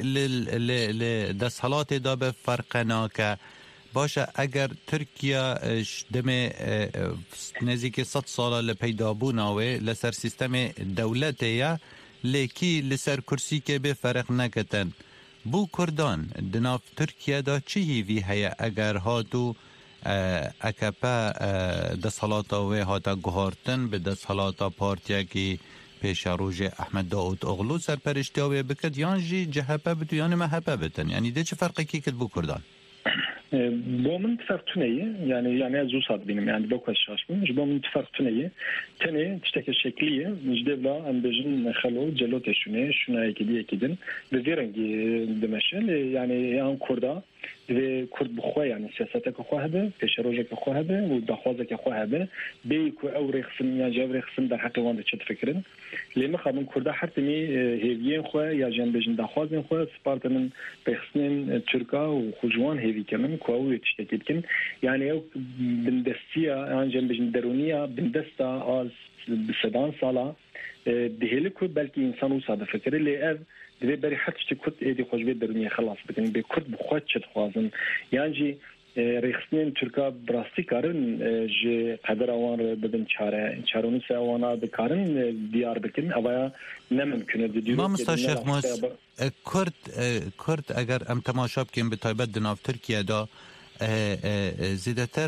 لدسهالات دا بفرقناك باشه اگر ترکیه دم نزدیک 100 سال لپیدا بوناوه لسر سیستم دولتیه لیکی لسر کرسی که به فرق نکتن بو کردان دناف ترکیه دا چی وی هیا اگر هاتو اکپا دسالاتا و هاتا گهارتن به دسالاتا پارتیا که پیش روز احمد داود اغلو سرپرشتیاوی بکد یانجی جهبه بتو یان مهبه بتن یعنی ده چه فرقی که کد بو کردان؟ بومن تفرقتنيه يعني ازوصاد بينهم يعني بوكاش شاشمن بومن تفرقتنيه تاني تشتكي شكليه نجدبلا ام بجن خلو جلوت شنو هيك كده بفيرنجي دمشل يعني ان كردا و کرد بخواه يعني سیاستک خواه به پیشروجک خواه به و دخوازک خواه به بیکو او رخصن یا جاب رخصن در حق وان چه فکرن لما خابن کرد حرتمی هیوین خواه یا جنب جن دخوازن خواه سپارتن بخصن ترکا و خوجوان هیوی کمن کوو تشتکید کن يعني او بندستیا ان جنب جن درونیا بندستا از بسدان سالا دهلکو بلکه انسان و ساده فکر لی دبي بري حتى كنت ايدي خوش بيت درنيه خلاص بكن بكرد بخوات شد خوازن يعني ريخسنين تركا براستي كارن ج قدر اوان بدن چاروني سوانا بكارن ديار بكن اويا نممكن ديو ما مستشيخ موس كرد اگر ام تماشا بكن بتايبت دناف تركيا دا زیادتر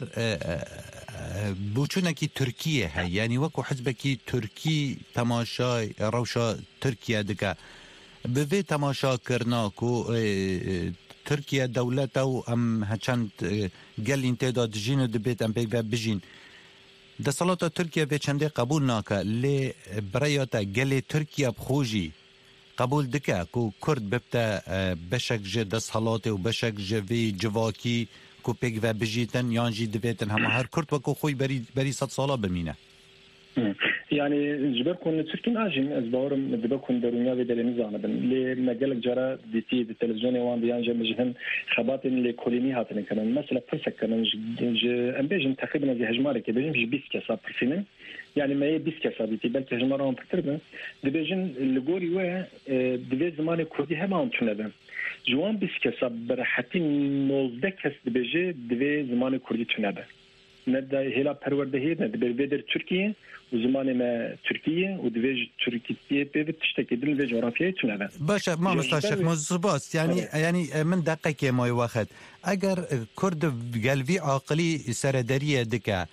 بوچونکی ترکیه هی یعنی وکو حزبکی ترکی تماشای روشا ترکیه دکا به وی تماشا کرنا کو ترکیه دولت او ام هچند گلین تعداد جین دبیت ام بیگ بجین دسالات ترکیه به چنده قبول ناکه لی برایاتا گلی ترکیه بخوجی قبول دکه کو کرد ببتا بشک جه دسالات و بشک جه وی جواکی کو پیگ و بجیتن یانجی دبیتن همه هر کرد و کو خوی بری 100 سالا بمینه يعني جبركم تركين اجن از باورم دبكم درونيا بدل نزانبن لي مجال جرا دي التلفزيون وان ديان جمجهن خبات اللي كوليني هاتن كان مثلا فرسك كان ام بيجن تقريبا زي هجماره كبيجن بيس كسا برسين يعني ما هي بيس كسا دي بلكي هجماره بتربه دبيجن اللي و دبي زمان كردي همان تنبه جوان بيس كسا برحتي نوزدكس دبيجي دبي زمان كردي تنبه ندى هلا پروردهی ندى بدر ترکیه و زمان ما ترکیه و دویج ترکیه بتشتكي دل و جغرافیای تنبه باشه ما مستشفى مزباط يعني من دقیقه ما وقت اگر کرد قلبی عاقلی سردریه دکه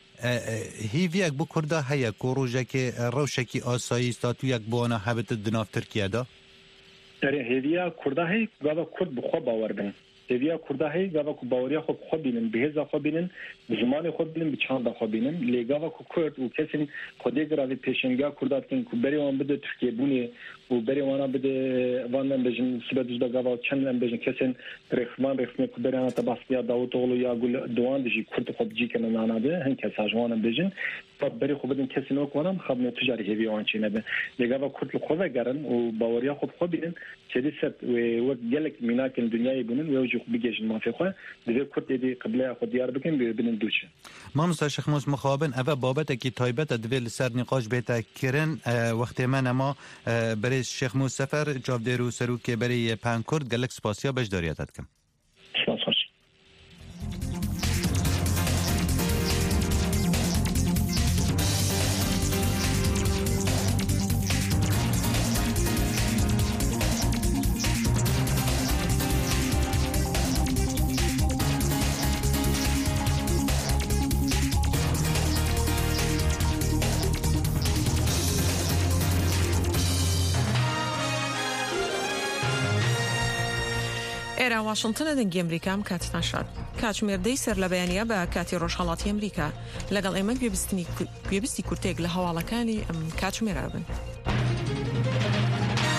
هی ویک بو کرده هیا کوروجه که روشکی آسایی استاتو یک بوانا حبت دناف ترکیه دا داره هیویا کرده هی گاوا کرد بخوا باور بین هیویا کرده هی گاوا کو باوریا خوب بینن بهزا خوب بینن زمان خوب بینن بچاند خوب بینن لگاوا کو کرد و کسین خودی گراوی پیشنگا کردات کن کو بری وان بده ترکیه بونی و بری وانا بده وان بجن سبد جدا گاوا چند بجن کسین رخمان کو بری انا تباسیا داوود اولو یا گل دوان دجی کرد خوب جی کنن انا ده هن کساجوان بجن بری خوب بدن کسین وکوانم خبن تجاری هیوی وان چینه به لگاوا کرد خوب گرن و باوریا خوب بینن چه ست و گلک میناک دنیای بونن و بيجي ما في خو دي كنت دي قبلها خو ديار بكن بين دوش ما مستشيخ موس مخابن اوا بابتك تايبت دبل سر نقاش بيتا كرن وقت ما بري الشيخ موس سفر جاوديرو سروك بري پانكورد گلک سپاسيا بش دارياتت کم لێرە واشنگتنە دەنگی ئەمریکام کاتتان شاد کاتژمێردەی سەر لە بەیانیە بە کاتی ڕۆژهەڵاتی ئەمریکا لەگەڵ ئێمە گوێبیستی کورتێک لە هەواڵەکانی ئەم کاتژمێرە بن.